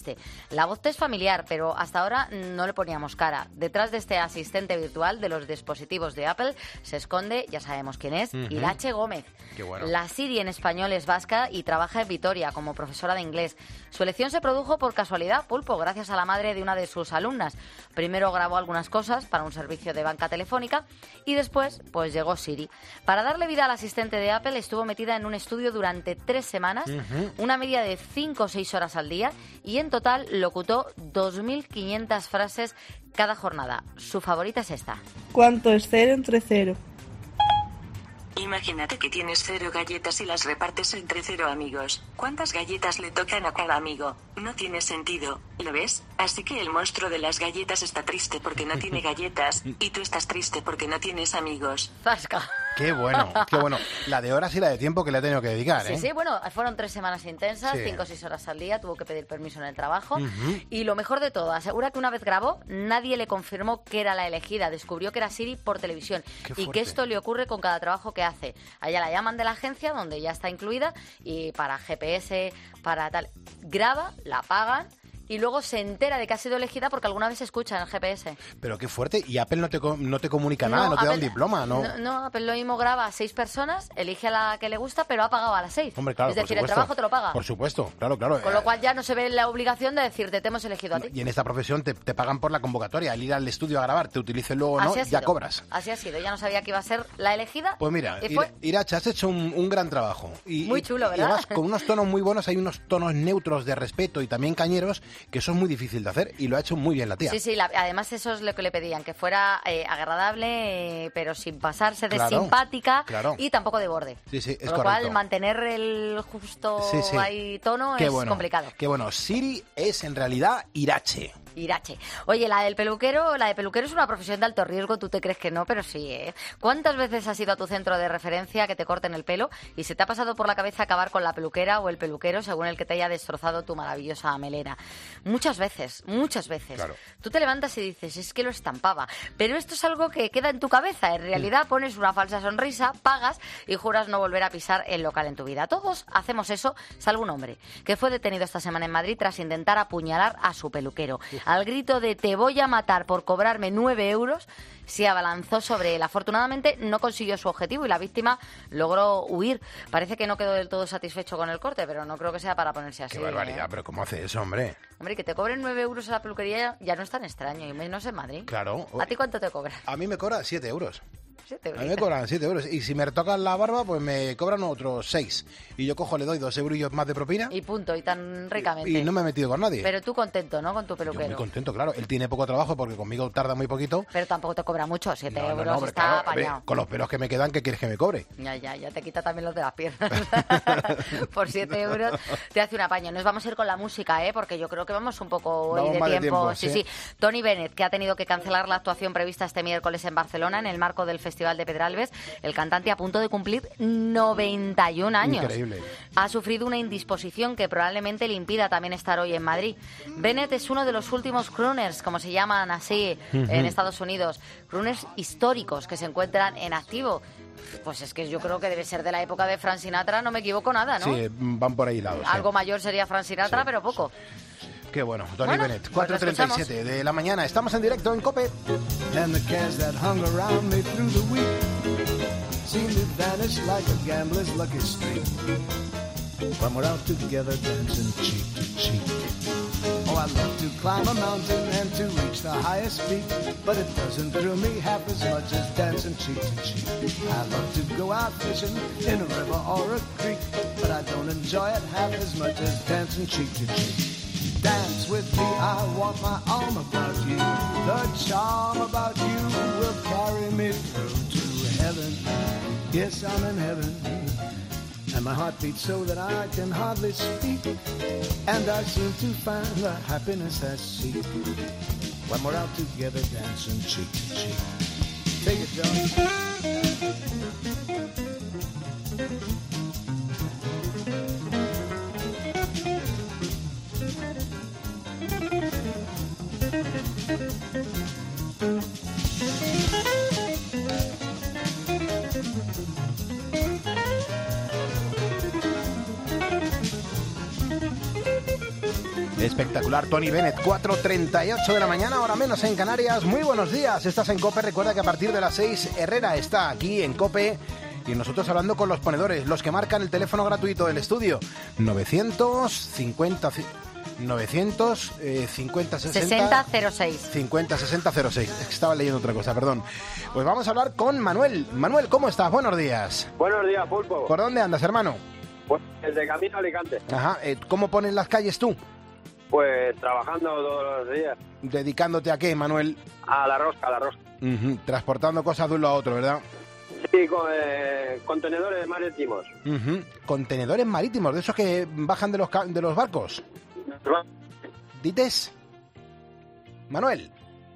S4: La voz te es familiar, pero hasta ahora no le poníamos cara. Detrás de este asistente virtual de los dispositivos de Apple se esconde, ya sabemos quién es, Irache Gómez.
S1: Qué bueno.
S4: La Siri en español es vasca y trabaja en Vitoria como profesora de inglés. Su elección se produjo por casualidad, Pulpo, gracias a la madre de una de sus alumnas. Primero grabó algunas cosas para un servicio de banca telefónica y después pues llegó Siri. Para darle vida al asistente de Apple estuvo metida en un estudio durante 3 semanas, una media de 5 o 6 horas al día y en total locutó 2.500 frases cada jornada. Su favorita es esta.
S15: ¿Cuánto es 0 entre 0?
S16: Imagínate que tienes 0 galletas y las repartes entre 0 amigos. ¿Cuántas galletas le tocan a cada amigo? No tiene sentido, ¿lo ves? Así que el monstruo de las galletas está triste porque no tiene galletas y tú estás triste porque no tienes amigos.
S4: ¡Zasca!
S1: Qué bueno, qué bueno. La de horas y la de tiempo que le he tenido que dedicar, ¿eh?
S4: Sí, bueno, fueron 3 semanas intensas,
S1: Sí.
S4: 5 o 6 horas al día, tuvo que pedir permiso en el trabajo. Y lo mejor de todo, asegura que una vez grabó, nadie le confirmó que era la elegida. Descubrió que era Siri por televisión.
S1: Qué
S4: Y
S1: fuerte.
S4: que esto le ocurre con cada trabajo que hace. A ella la llaman de la agencia, donde ya está incluida, y para GPS, para tal. Graba, la pagan y luego se entera de que ha sido elegida porque alguna vez se escucha en el GPS.
S1: Pero qué fuerte. Y Apple no te comunica nada, no te da un
S4: Apple-
S1: diploma, ¿no?
S4: No, Apple lo mismo graba a 6 personas, elige a la que le gusta, pero ha pagado a las 6.
S1: Hombre, claro,
S4: es decir,
S1: por
S4: el
S1: supuesto.
S4: trabajo te lo paga.
S1: Por supuesto, claro, claro.
S4: Con lo cual ya no se ve la obligación de decirte, te hemos elegido a ti.
S1: Y en esta profesión te pagan por la convocatoria. Al ir al estudio a grabar, te utilicen luego o no,
S4: Así ha
S1: ya
S4: sido.
S1: cobras.
S4: Así ha sido. Ya no sabía que iba a ser la elegida.
S1: Pues mira,
S4: y fue
S1: Irache, has hecho un gran trabajo.
S4: Muy chulo,
S1: Y
S4: ¿verdad?
S1: además, con unos tonos muy buenos, hay unos tonos neutros de respeto y también cañeros, que eso es muy difícil de hacer. Y lo ha hecho muy bien la tía.
S4: Sí, sí, además eso es lo que le pedían, que fuera agradable, pero sin pasarse de
S1: Claro,
S4: simpática
S1: claro.
S4: y tampoco de borde.
S1: Sí, sí, es
S4: Con lo
S1: correcto.
S4: cual, mantener el justo
S1: Sí, sí.
S4: ahí tono
S1: Qué
S4: es
S1: bueno,
S4: complicado.
S1: Qué bueno. Siri es en realidad Irache.
S4: Irache. Oye, la de peluquero es una profesión de alto riesgo, tú te crees que no, pero sí, ¿eh? ¿Cuántas veces has ido a tu centro de referencia que te corten el pelo y se te ha pasado por la cabeza acabar con la peluquera o el peluquero según el que te haya destrozado tu maravillosa melena? Muchas veces, muchas veces.
S1: Claro.
S4: Tú te levantas y dices, es que lo estampaba, pero esto es algo que queda en tu cabeza. En realidad pones una falsa sonrisa, pagas y juras no volver a pisar el local en tu vida. Todos hacemos eso, salvo un hombre, que fue detenido esta semana en Madrid tras intentar apuñalar a su peluquero. Al grito de te voy a matar por cobrarme 9 euros, se abalanzó sobre él. Afortunadamente no consiguió su objetivo y la víctima logró huir. Parece que no quedó del todo satisfecho con el corte, pero no creo que sea para ponerse así.
S1: Qué barbaridad, pero ¿cómo hace eso, hombre?
S4: Hombre, que te cobren 9 euros a la peluquería ya no es tan extraño, y menos en Madrid.
S1: Claro.
S4: ¿A ti cuánto te cobran?
S1: A mí me cobra 7 euros.
S4: 7
S1: A
S4: euros.
S1: mí me cobran 7 euros. Y si me retocan la barba, pues me cobran otros 6. Y yo cojo, le doy 2 eurillos más de propina.
S4: Y punto, y tan ricamente.
S1: Y no me he metido con nadie.
S4: Pero tú contento, ¿no? Con tu
S1: Yo
S4: peluquero.
S1: muy contento, claro. Él tiene poco trabajo porque conmigo tarda muy poquito.
S4: Pero tampoco te cobra mucho, 7
S1: No,
S4: euros
S1: hombre,
S4: está
S1: claro,
S4: apañado.
S1: con los pelos que me quedan, ¿qué quieres que me cobre?
S4: Ya te quita también los de las piernas. Por 7 euros te hace un apaño. Nos vamos a ir con la música, ¿eh? Porque yo creo que vamos un poco hoy
S1: Vamos
S4: de
S1: mal de
S4: tiempo.
S1: tiempo,
S4: Sí.
S1: sí.
S4: Tony Bennett, que ha tenido que cancelar la actuación prevista este miércoles en Barcelona en el marco del Festival de Pedralbes. El cantante a punto de cumplir 91 años.
S1: Increíble.
S4: Ha sufrido una indisposición que probablemente le impida también estar hoy en Madrid. Bennett es uno de los últimos crooners, como se llaman así en Estados Unidos, crooners históricos que se encuentran en activo. Pues es que yo creo que debe ser de la época de Frank Sinatra, no me equivoco nada, ¿no?
S1: Sí, van por ahí lados. sí.
S4: Algo mayor sería Frank Sinatra,
S1: Sí.
S4: pero poco.
S1: Qué bueno. Tony
S4: Bueno,
S1: Bennett,
S4: pues lo
S1: 4:37 de la mañana. Estamos en directo en COPE.
S10: And the cares that hung around me through the week seem to vanish like a gambler's lucky streak when we're out together dancing cheek to cheek. Oh, I love to climb a mountain and to reach the highest peak, but it doesn't thrill me half as much as dancing cheek to cheek. I love to go out fishing in a river or a creek, but I don't enjoy it half as much as dancing cheek to cheek. Dance with me, I want my arm about you. The charm about you will carry me through to heaven. Yes, I'm in heaven. And my heart beats so that I can hardly speak. And I seem to find the happiness I seek when we're out together dancing cheek to cheek. Take it, John.
S1: Espectacular, Tony Bennett, 4:38 de la mañana, hora menos en Canarias. Muy buenos días, estás en COPE. Recuerda que a partir de las 6 Herrera está aquí en COPE y nosotros hablando con los ponedores, los que marcan el teléfono gratuito del estudio, 950 60
S4: 06.
S1: 50 60 06. Es que estaba leyendo otra cosa, perdón. Pues vamos a hablar con Manuel. Manuel, ¿cómo estás? Buenos días.
S17: Buenos días, Pulpo.
S1: ¿Por dónde andas, hermano?
S17: Pues desde camino a Alicante.
S1: Ajá. ¿Cómo pones las calles tú?
S17: Pues trabajando todos los días.
S1: ¿Dedicándote a qué, Manuel?
S17: A la rosca,
S1: Transportando cosas de un lado a otro, ¿verdad?
S17: Sí, con contenedores marítimos.
S1: Contenedores marítimos, de esos que bajan de los barcos. ¿Dites? Manuel,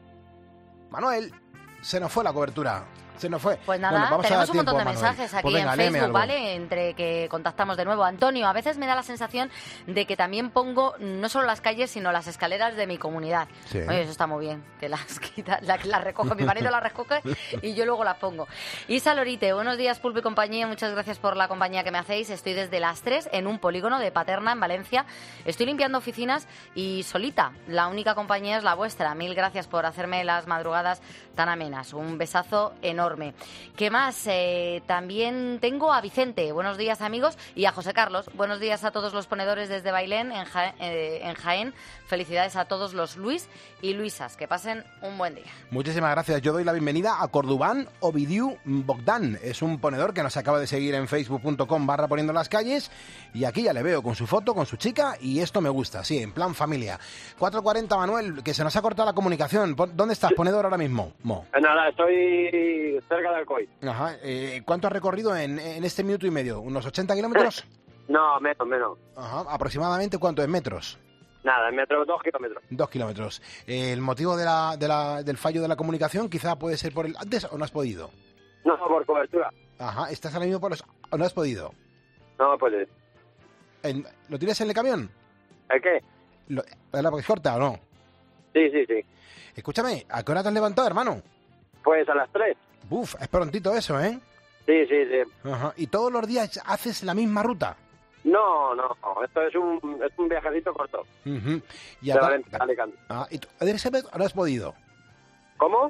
S1: se nos fue la cobertura. Se nos fue.
S4: Pues nada,
S1: bueno,
S4: tenemos un montón de mensajes aquí
S1: pues venga,
S4: en Facebook, ¿vale? Entre que contactamos de nuevo. Antonio, a veces me da la sensación de que también pongo no solo las calles, sino las escaleras de mi comunidad.
S1: Sí.
S4: Oye, eso está muy bien, que las quita, las recoge, mi marido las recoge y yo luego las pongo. Isa Lorite, buenos días, Pulpo y compañía, muchas gracias por la compañía que me hacéis. Estoy desde las 3 en un polígono de Paterna, en Valencia. Estoy limpiando oficinas y solita. La única compañía es la vuestra. Mil gracias por hacerme las madrugadas tan amenas. Un besazo enorme. ¿Qué más? También tengo a Vicente, buenos días amigos, y a José Carlos, buenos días a todos los ponedores desde Bailén, en Jaén. Felicidades a todos los Luis y Luisas, que pasen un buen día.
S1: Muchísimas gracias, yo doy la bienvenida a Cordubán Ovidiu Bogdan, es un ponedor que nos acaba de seguir en facebook.com/poniendo las calles, y aquí ya le veo con su foto, con su chica, y esto me gusta, sí, en plan familia. 4:40, Manuel, que se nos ha cortado la comunicación. ¿Dónde estás, ponedor, ahora mismo?
S17: Nada, estoy cerca de Alcoy.
S1: Ajá. ¿Cuánto has recorrido en este minuto y medio? ¿Unos 80 kilómetros?
S17: No, menos.
S1: Ajá. ¿Aproximadamente cuánto en metros?
S17: Nada, en metros, 2 kilómetros.
S1: 2 kilómetros. ¿El motivo del fallo de la comunicación quizá puede ser por el antes o no has podido?
S17: No, por cobertura.
S1: Ajá. ¿Estás ahora mismo por los... o no has podido?
S17: No, pues...
S1: ¿Lo tienes en el camión?
S17: ¿El qué?
S1: ¿La corta o no?
S17: Sí.
S1: Escúchame, ¿a qué hora te has levantado, hermano?
S17: Pues a las 3.
S1: Uf, es prontito eso, ¿eh?
S17: Sí.
S1: Ajá. ¿Y todos los días haces la misma ruta?
S17: No, esto es un viajecito corto.
S1: Uh-huh. ¿Y
S17: de Valencia a Alicante.
S1: ¿Y tú no has podido?
S17: ¿Cómo?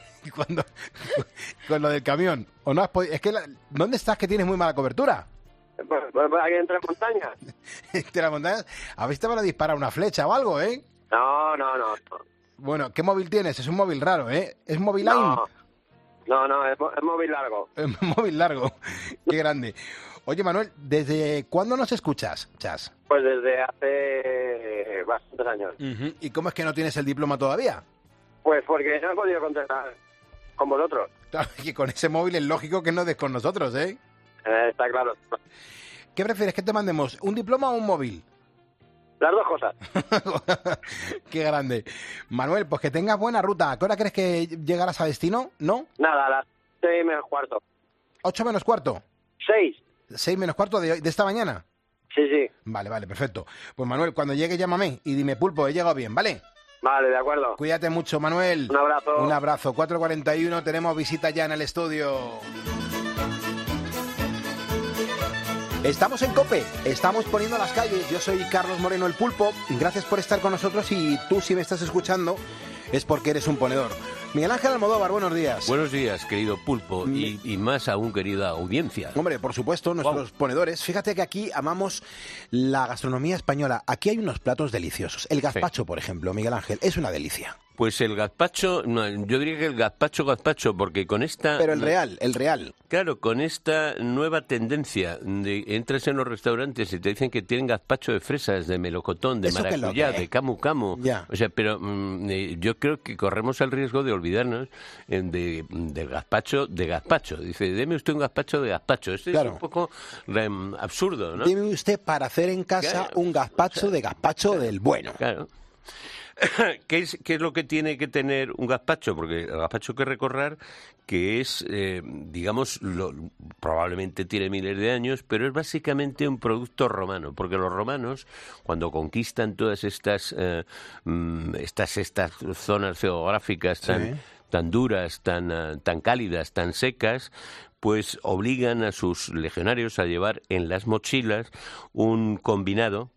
S1: Con lo del camión. ¿O no has podido? Es que ¿dónde estás que tienes muy mala cobertura?
S17: Pues aquí entre montañas.
S1: ¿Entre las montañas? A ver si te van a disparar una flecha o algo, ¿eh?
S17: No.
S1: Bueno, ¿qué móvil tienes? Es un móvil raro, ¿eh? ¿Es móvil line?
S17: No, es móvil largo.
S1: Es móvil largo. Qué grande. Oye, Manuel, ¿desde cuándo nos escuchas, Chas?
S17: Pues desde hace bastantes años.
S1: Uh-huh. ¿Y cómo es que no tienes el diploma todavía?
S17: Pues porque no he podido contestar con vosotros.
S1: Claro, que con ese móvil es lógico que no des con nosotros, ¿eh?
S17: Está claro.
S1: ¿Qué prefieres que te mandemos, un diploma o un móvil?
S17: Las dos cosas.
S1: Qué grande. Manuel, pues que tengas buena ruta. ¿A qué hora crees que llegarás a destino? ¿No?
S17: Nada, a las 6 menos cuarto.
S1: ¿8 menos cuarto?
S17: 6.
S1: 6 menos cuarto de esta mañana.
S17: Sí.
S1: Vale, perfecto. Pues Manuel, cuando llegue llámame y dime, Pulpo, he llegado bien, ¿vale?
S17: Vale, de acuerdo.
S1: Cuídate mucho, Manuel.
S17: Un abrazo.
S1: Un abrazo. 4:41, tenemos visita ya en el estudio. Estamos en COPE, estamos poniendo las calles. Yo soy Carlos Moreno, el Pulpo. Gracias por estar con nosotros, y tú, si me estás escuchando, es porque eres un ponedor. Miguel Ángel Almodóvar, buenos días.
S18: Buenos días, querido Pulpo, y más aún, querida audiencia.
S1: Hombre, por supuesto, nuestros ponedores. Fíjate que aquí amamos la gastronomía española. Aquí hay unos platos deliciosos. El gazpacho, por ejemplo, Miguel Ángel, es una delicia.
S18: Pues el gazpacho, no, yo diría que el gazpacho, porque con esta...
S1: Pero el real.
S18: Claro, con esta nueva tendencia de entras en los restaurantes y te dicen que tienen gazpacho de fresas, de melocotón, de maracuyá, de camu camu.
S1: Ya.
S18: O sea, pero yo creo que corremos el riesgo de olvidarnos del gazpacho de gazpacho. Dice, deme usted un gazpacho de gazpacho. Esto es un poco absurdo, ¿no?
S1: Deme usted para hacer en casa un gazpacho de gazpacho del bueno.
S18: Claro. ¿Qué es lo que tiene que tener un gazpacho? Porque el gazpacho hay que recordar que es, probablemente tiene miles de años, pero es básicamente un producto romano, porque los romanos, cuando conquistan todas estas zonas geográficas tan duras, tan cálidas, tan secas, pues obligan a sus legionarios a llevar en las mochilas un combinado,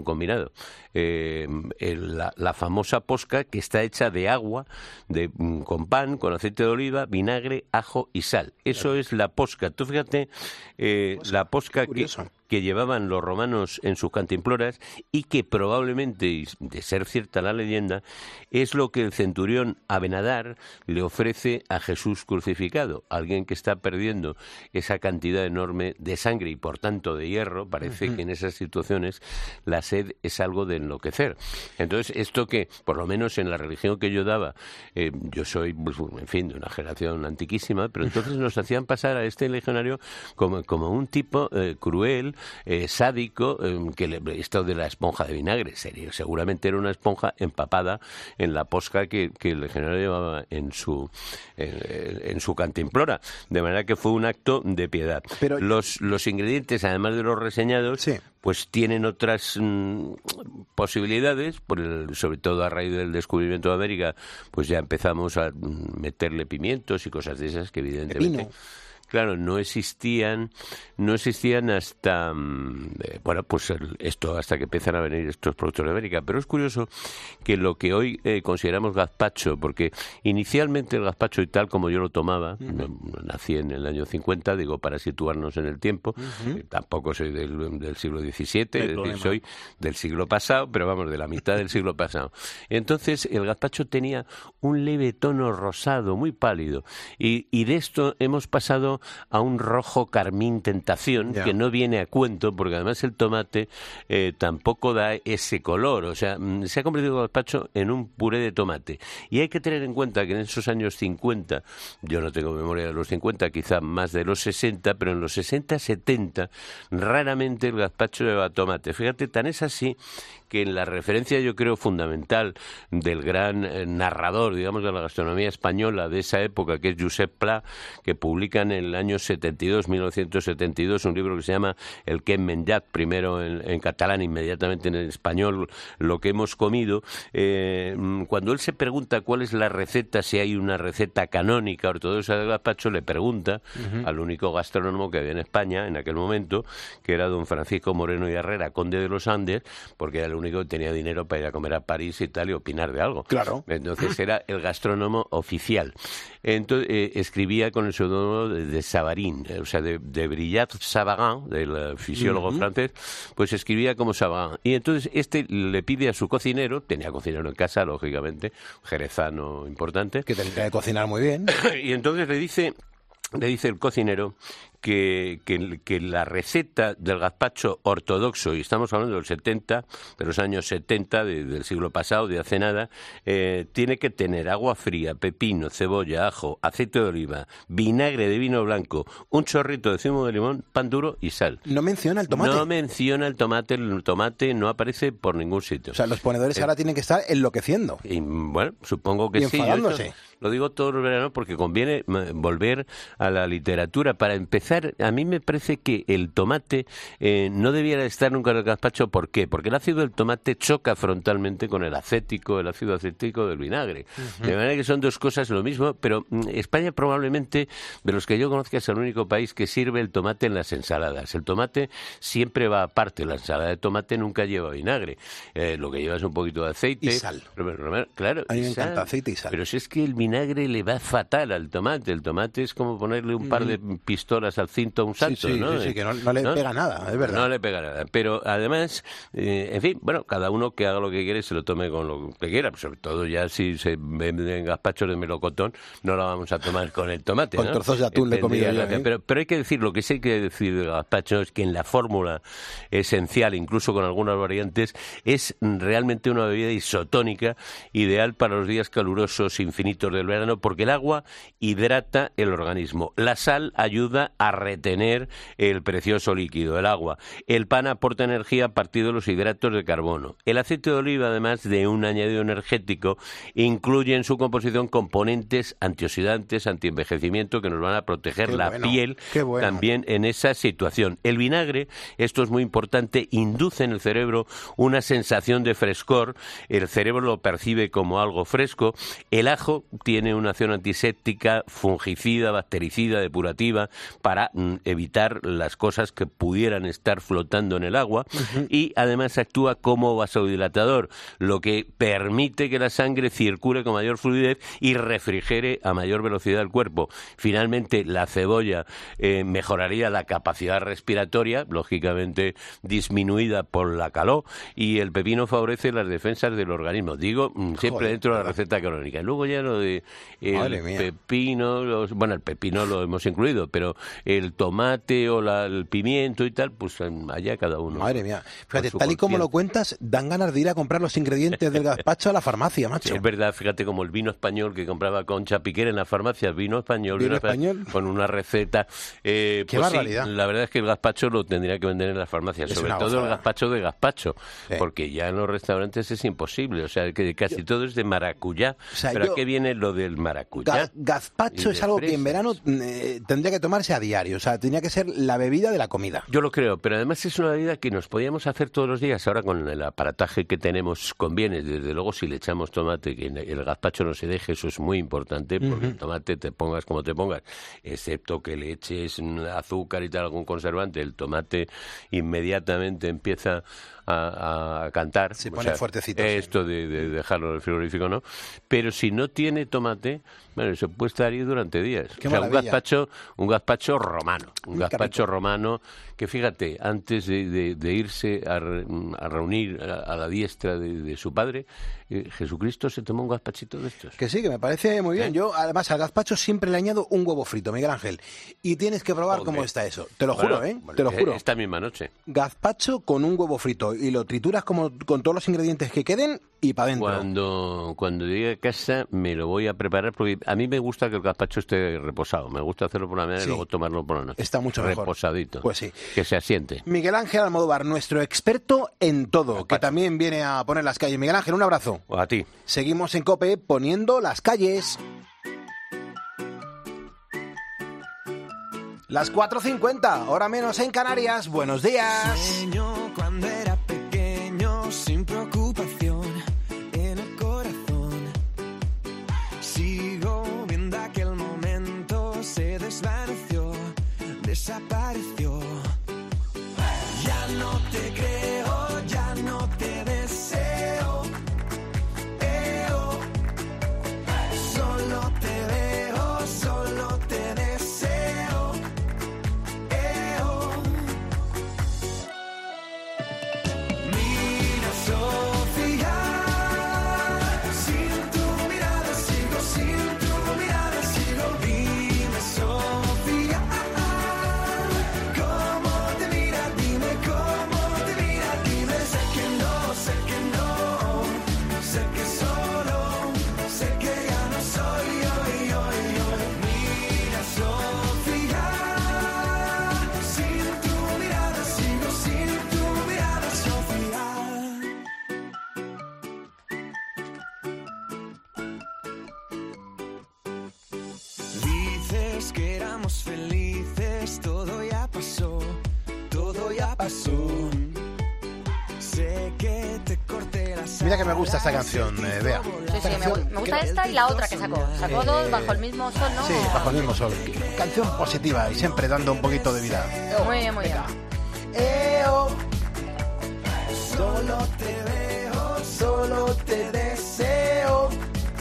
S18: la famosa posca, que está hecha de agua, con pan, con aceite de oliva, vinagre, ajo y sal. Eso es la posca. Tú fíjate, la posca que llevaban los romanos en sus cantimploras y que probablemente, de ser cierta la leyenda, es lo que el centurión Abenadar le ofrece a Jesús crucificado. Alguien que está perdiendo esa cantidad enorme de sangre y por tanto de hierro. Parece que en esas situaciones la sed es algo de enloquecer. Entonces, esto que, por lo menos en la religión que yo daba, yo soy, pues, en fin, de una generación antiquísima, pero entonces nos hacían pasar a este legionario como un tipo cruel, sádico, esto de la esponja de vinagre, seguramente era una esponja empapada en la posca que el legionario llevaba en su cantimplora, de manera que fue un acto de piedad. Pero los ingredientes, además de los reseñados, pues tienen otras posibilidades, sobre todo a raíz del descubrimiento de América, pues ya empezamos a meterle pimientos y cosas de esas que evidentemente... Claro, no existían hasta, hasta que empiezan a venir estos productos de América. Pero es curioso que lo que hoy consideramos gazpacho, porque inicialmente el gazpacho, y tal como yo lo tomaba, nací en el año 50, digo, para situarnos en el tiempo, tampoco soy del siglo XVII, soy del siglo pasado, pero vamos, de la mitad del siglo pasado. Entonces, el gazpacho tenía un leve tono rosado, muy pálido, y de esto hemos pasado a un rojo carmín tentación, que no viene a cuento, porque además el tomate tampoco da ese color. O sea, se ha convertido el gazpacho en un puré de tomate. Y hay que tener en cuenta que en esos años 50, yo no tengo memoria de los 50, quizá más de los 60, pero en los 60, 70, raramente el gazpacho lleva tomate. Fíjate, tan es así que en la referencia, yo creo, fundamental del gran narrador, digamos, de la gastronomía española de esa época, que es Josep Pla, que publica en el año 1972, un libro que se llama El que hem menjat, primero en catalán, inmediatamente en español, Lo que hemos comido. Cuando él se pregunta cuál es la receta, si hay una receta canónica ortodoxa del gazpacho, le pregunta al único gastrónomo que había en España en aquel momento, que era don Francisco Moreno y Herrera, conde de los Andes, porque era el único que tenía dinero para ir a comer a París y tal, y opinar de algo. Claro. Entonces era el gastrónomo oficial. Entonces escribía con el seudónimo de Savarin, o sea, de Brillat Savarin, del fisiólogo francés, pues escribía como Savarin. Y entonces le pide a su cocinero, tenía cocinero en casa, lógicamente, jerezano importante,
S1: que tendría que cocinar muy bien.
S18: Y entonces le dice el cocinero que la receta del gazpacho ortodoxo, y estamos hablando de los años 70 del siglo pasado, de hace nada, tiene que tener agua fría, pepino, cebolla, ajo, aceite de oliva, vinagre de vino blanco, un chorrito de zumo de limón, pan duro y sal.
S1: No menciona el tomate.
S18: No menciona el tomate no aparece por ningún sitio.
S1: O sea, los ponedores ahora tienen que estar enloqueciendo.
S18: Y bueno, supongo que
S1: y
S18: sí.
S1: Enfadándose.
S18: Lo digo todos los veranos porque conviene volver a la literatura. Para empezar, a mí me parece que el tomate no debiera estar nunca en el gazpacho. ¿Por qué? Porque el ácido del tomate choca frontalmente con el ácido acético del vinagre. De manera que son dos cosas lo mismo, pero España probablemente, de los que yo conozca, es el único país que sirve el tomate en las ensaladas. El tomate siempre va aparte. La ensalada de tomate nunca lleva vinagre. Lo que lleva es un poquito de aceite.
S1: Y sal.
S18: Claro.
S1: A mí me encanta aceite y sal.
S18: Pero si es que el vinagre le va fatal al tomate. El tomate es como ponerle un par de pistolas al cinto a un santo, ¿no?
S1: Sí, que no le pega nada, es verdad.
S18: No le pega nada. Pero además, en fin, bueno, cada uno que haga lo que quiere, se lo tome con lo que quiera. Sobre todo ya si se venden gazpachos de melocotón, no lo vamos a tomar con el tomate,
S1: con trozos de atún le he comido yo,
S18: pero hay que decir, lo que sí hay que decir del gazpacho es que en la fórmula esencial, incluso con algunas variantes, es realmente una bebida isotónica, ideal para los días calurosos infinitos del verano, porque el agua hidrata el organismo. La sal ayuda a a retener el precioso líquido, el agua. El pan aporta energía a partir de los hidratos de carbono. El aceite de oliva, además de un añadido energético, incluye en su composición componentes antioxidantes, antienvejecimiento, que nos van a proteger la piel también en esa situación. El vinagre, esto es muy importante, induce en el cerebro una sensación de frescor, el cerebro lo percibe como algo fresco. El ajo tiene una acción antiséptica, fungicida, bactericida, depurativa, para evitar las cosas que pudieran estar flotando en el agua, y además actúa como vasodilatador, lo que permite que la sangre circule con mayor fluidez y refrigere a mayor velocidad el cuerpo. Finalmente, la cebolla mejoraría la capacidad respiratoria, lógicamente disminuida por la calor, y el pepino favorece las defensas del organismo. Digo, siempre dentro de la receta crónica. Luego ya lo de pepino, el pepino lo hemos incluido, pero el tomate o el pimiento y tal, pues allá cada uno.
S1: Madre mía, fíjate, tal y como lo cuentas, dan ganas de ir a comprar los ingredientes del gazpacho a la farmacia, macho.
S18: Sí, es verdad, fíjate, como el vino español que compraba Concha Piquer en la farmacia, vino español con una receta.
S1: Qué
S18: pues
S1: barbaridad.
S18: Sí, la verdad es que el gazpacho lo tendría que vender en las farmacias, sobre todo el gazpacho de gazpacho, porque ya en los restaurantes es imposible, o sea, que casi todo es de maracuyá. O sea, ¿pero a qué viene lo del maracuyá?
S1: Gazpacho es algo que en verano tendría que tomarse a diario, o sea, tendría que ser la bebida de la comida.
S18: Yo lo creo, pero además es una bebida que nos podíamos hacer todos los días. Ahora con el aparataje que tenemos conviene, desde luego si le echamos tomate, que el gazpacho no se deje, eso es muy importante, porque el tomate te pongas como te pongas, excepto que le eches azúcar y tal, algún conservante, el tomate inmediatamente empieza a cantar.
S1: Se pone fuertecito.
S18: Esto de dejarlo en el frigorífico, ¿no? Pero si no tiene tomate, bueno, eso puede estar ahí durante días.
S1: Qué
S18: o sea,
S1: maravilla.
S18: un gazpacho romano. Un gazpacho romano que, fíjate, antes de irse a reunir a la diestra de su padre, Jesucristo se tomó un gazpachito de estos.
S1: Que sí, que me parece muy bien. Yo, además, al gazpacho siempre le añado un huevo frito, Miguel Ángel. Y tienes que probar cómo está eso. Te lo juro, te lo juro.
S18: Esta misma noche.
S1: Gazpacho con un huevo frito. Y lo trituras como con todos los ingredientes que queden y para adentro.
S18: Cuando llegue a casa me lo voy a preparar, porque a mí me gusta que el gazpacho esté reposado. Me gusta hacerlo por la mañana y luego tomarlo por la noche.
S1: Está mucho mejor.
S18: Reposadito.
S1: Pues sí.
S18: Que se asiente.
S1: Miguel Ángel Almodóvar, nuestro experto en todo, que también viene a poner las calles. Miguel Ángel, un abrazo.
S18: A ti.
S1: Seguimos en COPE poniendo las calles. Las 4:50, hora menos en Canarias. Buenos días.
S10: Sueño cuando era pequeño, sin preocupación en el corazón. Sigo viendo aquel momento, se desvaneció, desapareció. Ya no te creo, ya no te deseo. Solo te veo, solo te deseo. Mira, Sofía, sin tu mirada sigo, sin tu mirada sigo. Dime, Sofía, cómo te mira, dime cómo te mira, dime. Sé que no, sé que no, sé que solo, sé que ya no soy yo. Mira, Sofía, sin tu mirada sigo, sin tu mirada, Sofía. Dices que éramos felices, todo ya pasó, todo ya pasó. Sé que te corté las
S1: Mira que me gusta esta canción, Bea.
S4: Sí, me gusta esta y la otra que sacó. Sacó dos, Bajo el mismo sol, ¿no?
S1: Sí, Bajo el mismo sol. Canción positiva y siempre dando un poquito de vida.
S4: Muy bien, muy bien.
S10: Solo te veo, solo te deseo.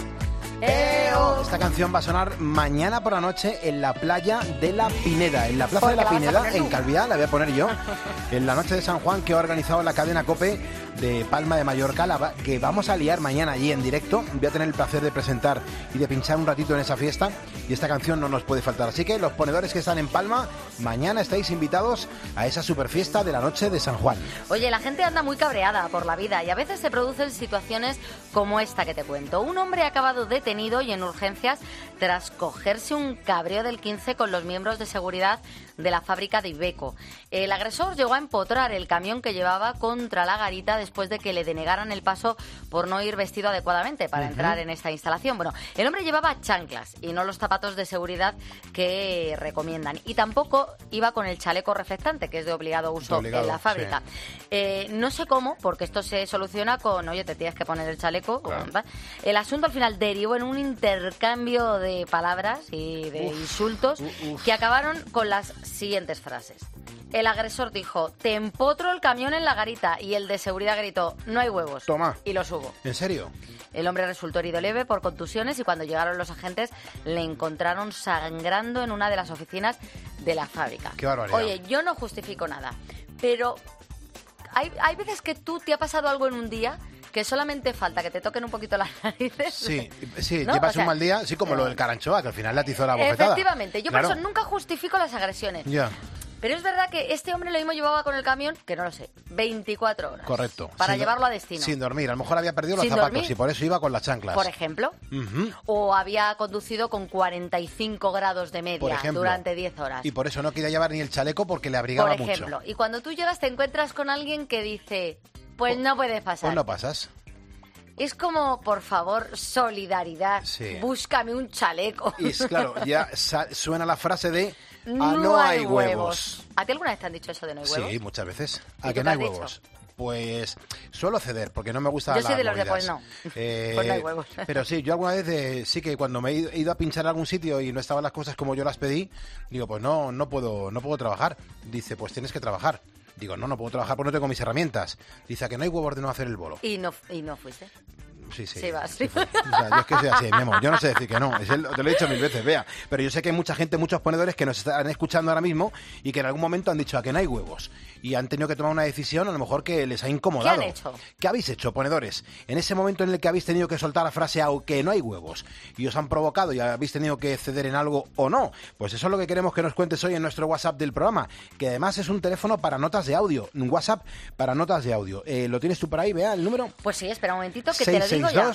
S1: Esta canción va a sonar mañana por la noche en la playa de la Pineda, en la plaza de la Pineda, en Calviá, la voy a poner yo, en la noche de San Juan que ha organizado la cadena COPE de Palma de Mallorca, que vamos a liar mañana allí en directo. Voy a tener el placer de presentar y de pinchar un ratito en esa fiesta y esta canción no nos puede faltar. Así que los ponedores que están en Palma, mañana estáis invitados a esa super fiesta de la noche de San Juan.
S4: Oye, la gente anda muy cabreada por la vida y a veces se producen situaciones como esta que te cuento. Un hombre ha acabado detenido y en urgencias tras cogerse un cabreo del 15 con los miembros de seguridad de la fábrica de Iveco. El agresor llegó a empotrar el camión que llevaba contra la garita después de que le denegaran el paso por no ir vestido adecuadamente para entrar en esta instalación. Bueno, el hombre llevaba chanclas y no los zapatos de seguridad que recomiendan. Y tampoco iba con el chaleco reflectante, que es de obligado uso en la fábrica. Sí. No sé cómo, porque esto se soluciona con, oye, te tienes que poner el chaleco. Claro. El asunto al final derivó en un intercambio de palabras y de insultos que acabaron con las siguientes frases. El agresor dijo, te empotro el camión en la garita, y el de seguridad gritó, no hay huevos.
S1: Toma.
S4: Y los hubo.
S1: ¿En serio?
S4: El hombre resultó herido leve por contusiones y cuando llegaron los agentes le encontraron sangrando en una de las oficinas de la fábrica.
S1: Qué barbaridad.
S4: Oye, yo no justifico nada, pero hay veces que tú te ha pasado algo en un día que solamente falta que te toquen un poquito las narices.
S1: Sí,
S4: ¿no?
S1: Llevas un mal día, sí, como lo del Caranchoa, que al final le atizó la bofetada.
S4: Efectivamente, yo por eso nunca justifico las agresiones.
S1: Ya.
S4: Pero es verdad que este hombre lo mismo llevaba con el camión, que no lo sé, 24 horas.
S1: Correcto.
S4: Para llevarlo a destino.
S1: Sin dormir. A lo mejor había perdido los zapatos y por eso iba con las chanclas.
S4: Por ejemplo. O había conducido con 45 grados de media durante 10 horas.
S1: Y por eso no quería llevar ni el chaleco porque le abrigaba mucho.
S4: Por ejemplo. Y cuando tú llegas te encuentras con alguien que dice, pues no puedes pasar.
S1: Pues no pasas.
S4: Es como, por favor, solidaridad. Sí. Búscame un chaleco.
S1: Y es claro, ya suena la frase de no hay huevos.
S4: ¿A ti alguna vez te han dicho eso de no hay huevos?
S1: Sí, muchas veces. ¿A que no hay huevos? Pues suelo ceder, porque no me gusta las movidas.
S4: Yo soy de los de pues no. Pues no hay huevos.
S1: Pero sí, yo alguna vez sí que cuando me he ido a pinchar a algún sitio y no estaban las cosas como yo las pedí, digo, pues no puedo trabajar. Dice, pues tienes que trabajar. Digo, no puedo trabajar porque no tengo mis herramientas. Dice, ¿a que no hay huevos de no hacer el bolo?
S4: Y no fuiste.
S1: Sí,
S4: vas.
S1: Sí, o sea, yo es que soy así, Memo. Yo no sé decir que no. Te lo he dicho 1000 veces, vea. Pero yo sé que hay mucha gente, muchos ponedores que nos están escuchando ahora mismo y que en algún momento han dicho a que no hay huevos. Y han tenido que tomar una decisión a lo mejor que les ha incomodado.
S4: ¿Qué han hecho?
S1: ¿Qué habéis hecho, ponedores? En ese momento en el que habéis tenido que soltar la frase a que no hay huevos y os han provocado y habéis tenido que ceder en algo o no. Pues eso es lo que queremos que nos cuentes hoy en nuestro WhatsApp del programa, que además es un teléfono para notas de audio. Un WhatsApp para notas de audio. ¿Lo tienes tú por ahí, Bea, el número?
S4: Pues sí, espera un momentito que te lo digo ya.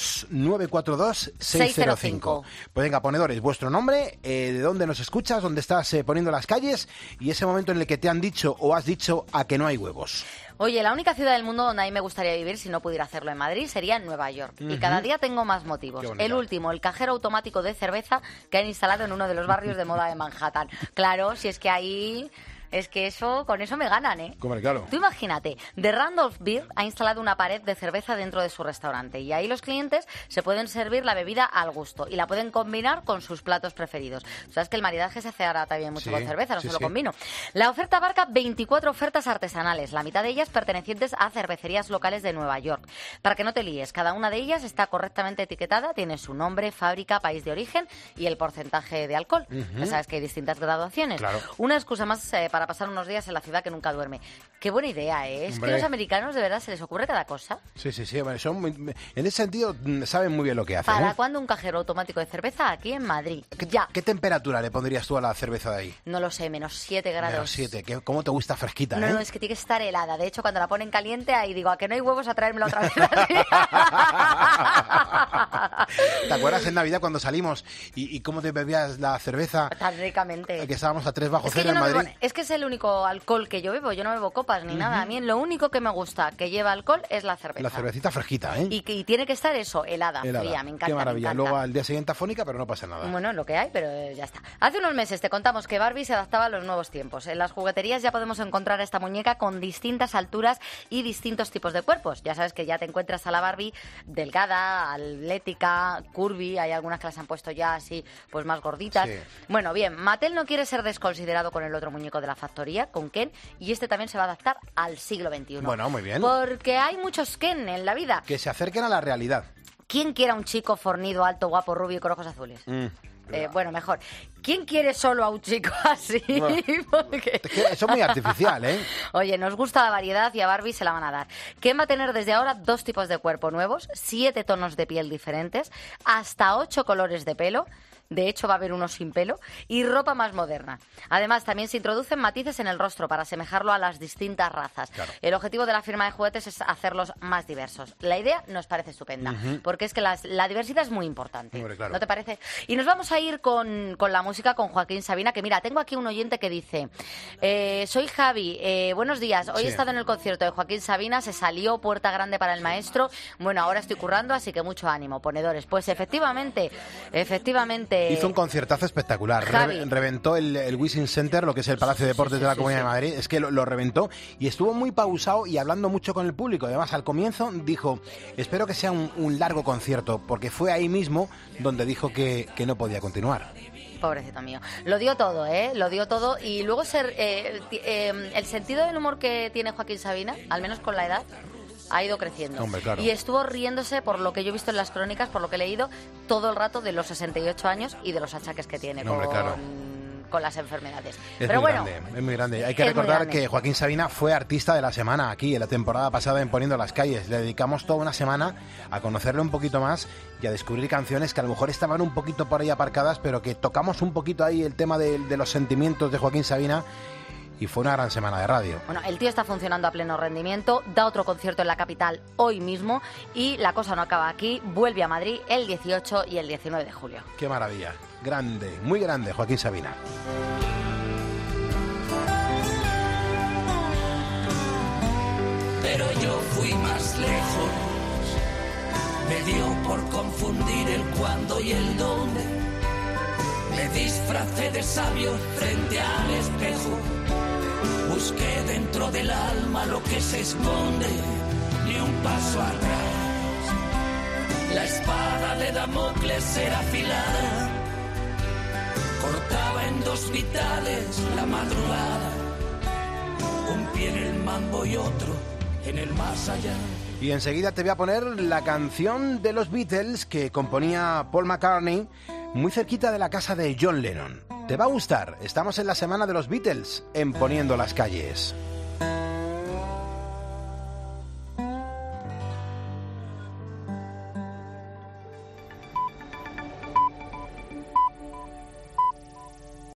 S1: 662-942-605. Pues venga, ponedores, vuestro nombre, de dónde nos escuchas, dónde estás poniendo las calles y ese momento en el que te han dicho o has dicho a que no hay huevos.
S4: Oye, la única ciudad del mundo donde a mí me gustaría vivir si no pudiera hacerlo en Madrid sería en Nueva York. Y cada día tengo más motivos. El último, el cajero automático de cerveza que han instalado en uno de los barrios de moda de Manhattan. Claro, si es que ahí... Es que con eso me ganan, ¿eh?
S1: Claro.
S4: Tú imagínate, The Randolph Beer ha instalado una pared de cerveza dentro de su restaurante y ahí los clientes se pueden servir la bebida al gusto y la pueden combinar con sus platos preferidos. Sabes que el maridaje se hace ahora también mucho con cerveza, no solo con vino. La oferta abarca 24 ofertas artesanales, la mitad de ellas pertenecientes a cervecerías locales de Nueva York. Para que no te líes, cada una de ellas está correctamente etiquetada, tiene su nombre, fábrica, país de origen y el porcentaje de alcohol. Ya sabes que hay distintas graduaciones.
S1: Claro.
S4: Una excusa más para pasar unos días en la ciudad que nunca duerme. Qué buena idea, ¿eh? Es que los americanos de verdad se les ocurre cada cosa.
S1: Sí. Bueno, en ese sentido saben muy bien lo que hacen.
S4: ¿Para cuándo un cajero automático de cerveza aquí en Madrid? Ya.
S1: ¿Qué temperatura le pondrías tú a la cerveza de ahí?
S4: No lo sé, menos 7 grados.
S1: Menos 7. ¿Cómo te gusta fresquita,
S4: No, es que tiene que estar helada. De hecho, cuando la ponen caliente, ahí digo, ¿a que no hay huevos a traérmela otra vez?
S1: ¿Te acuerdas en Navidad cuando salimos y cómo te bebías la cerveza?
S4: Tan ricamente.
S1: Que estábamos a 3 bajo cero en Madrid.
S4: Es que es el único alcohol que yo bebo. Yo no bebo copas ni nada. A mí lo único que me gusta que lleva alcohol es la cerveza.
S1: La cervecita fresquita, ¿eh?
S4: Y tiene que estar eso, helada, fría. Me encanta.
S1: Qué maravilla.
S4: Me encanta.
S1: Luego al día siguiente afónica, pero no pasa nada.
S4: Bueno, lo que hay, pero ya está. Hace unos meses te contamos que Barbie se adaptaba a los nuevos tiempos. En las jugueterías ya podemos encontrar a esta muñeca con distintas alturas y distintos tipos de cuerpos. Ya sabes que ya te encuentras a la Barbie delgada, atlética, curvy. Hay algunas que las han puesto ya así, pues más gorditas. Sí. Bueno, bien, Mattel no quiere ser desconsiderado con el otro muñeco de la factoría, con Ken, y este también se va a adaptar al siglo XXI.
S1: Bueno, muy bien.
S4: Porque hay muchos Ken en la vida.
S1: Que se acerquen a la realidad.
S4: ¿Quién quiere a un chico fornido, alto, guapo, rubio y con ojos azules? Bueno, mejor. ¿Quién quiere solo a un chico así?
S1: Bueno,
S4: porque...
S1: es que eso es muy artificial, ¿eh?
S4: Oye, nos gusta la variedad y a Barbie se la van a dar. Ken va a tener desde ahora 2 tipos de cuerpo nuevos, 7 tonos de piel diferentes, hasta 8 colores de pelo. de hecho va a haber uno sin pelo, y ropa más moderna. Además, también se introducen matices en el rostro para asemejarlo a las distintas razas. Claro. El objetivo de la firma de juguetes es hacerlos más diversos. La idea nos parece estupenda, porque es que la diversidad es muy importante. Hombre, claro. ¿No te parece? Y nos vamos a ir con la música, con Joaquín Sabina, que mira, tengo aquí un oyente que dice, soy Javi, buenos días, hoy he estado en el concierto de Joaquín Sabina, se salió puerta grande para el maestro, bueno, ahora estoy currando, así que mucho ánimo, ponedores. Pues efectivamente...
S1: Hizo un conciertazo espectacular, reventó el Wishing Center, lo que es el Palacio de Deportes de la Comunidad de Madrid, es que lo reventó y estuvo muy pausado y hablando mucho con el público. Además, al comienzo dijo, espero que sea un largo concierto, porque fue ahí mismo donde dijo que no podía continuar.
S4: Pobrecito mío. Lo dio todo, Lo dio todo. Y luego el sentido del humor que tiene Joaquín Sabina, al menos con la edad, ha ido creciendo. Hombre, claro. Y estuvo riéndose, por lo que yo he visto en las crónicas, por lo que he leído, todo el rato de los 68 años y de los achaques que tiene con las enfermedades. Pero bueno,
S1: es muy grande. Hay que recordar que Joaquín Sabina fue artista de la semana aquí, en la temporada pasada en Poniendo las Calles. Le dedicamos toda una semana a conocerle un poquito más y a descubrir canciones que a lo mejor estaban un poquito por ahí aparcadas, pero que tocamos un poquito ahí el tema de los sentimientos de Joaquín Sabina. Y fue una gran semana de radio.
S4: Bueno, el tío está funcionando a pleno rendimiento, da otro concierto en la capital hoy mismo y la cosa no acaba aquí, vuelve a Madrid el 18 y el 19 de julio.
S1: ¡Qué maravilla! Grande, muy grande, Joaquín Sabina.
S10: Pero yo fui más lejos, me dio por confundir el cuándo y el dónde, me disfracé de sabio frente al espejo. Busqué dentro del alma lo que se esconde, ni un paso atrás. La espada de Damocles era afilada, cortaba en dos vitales la madrugada. Un pie en el mambo y otro en el más allá.
S1: Y enseguida te voy a poner la canción de los Beatles que componía Paul McCartney muy cerquita de la casa de John Lennon. Te va a gustar, estamos en la semana de los Beatles en Poniendo las Calles.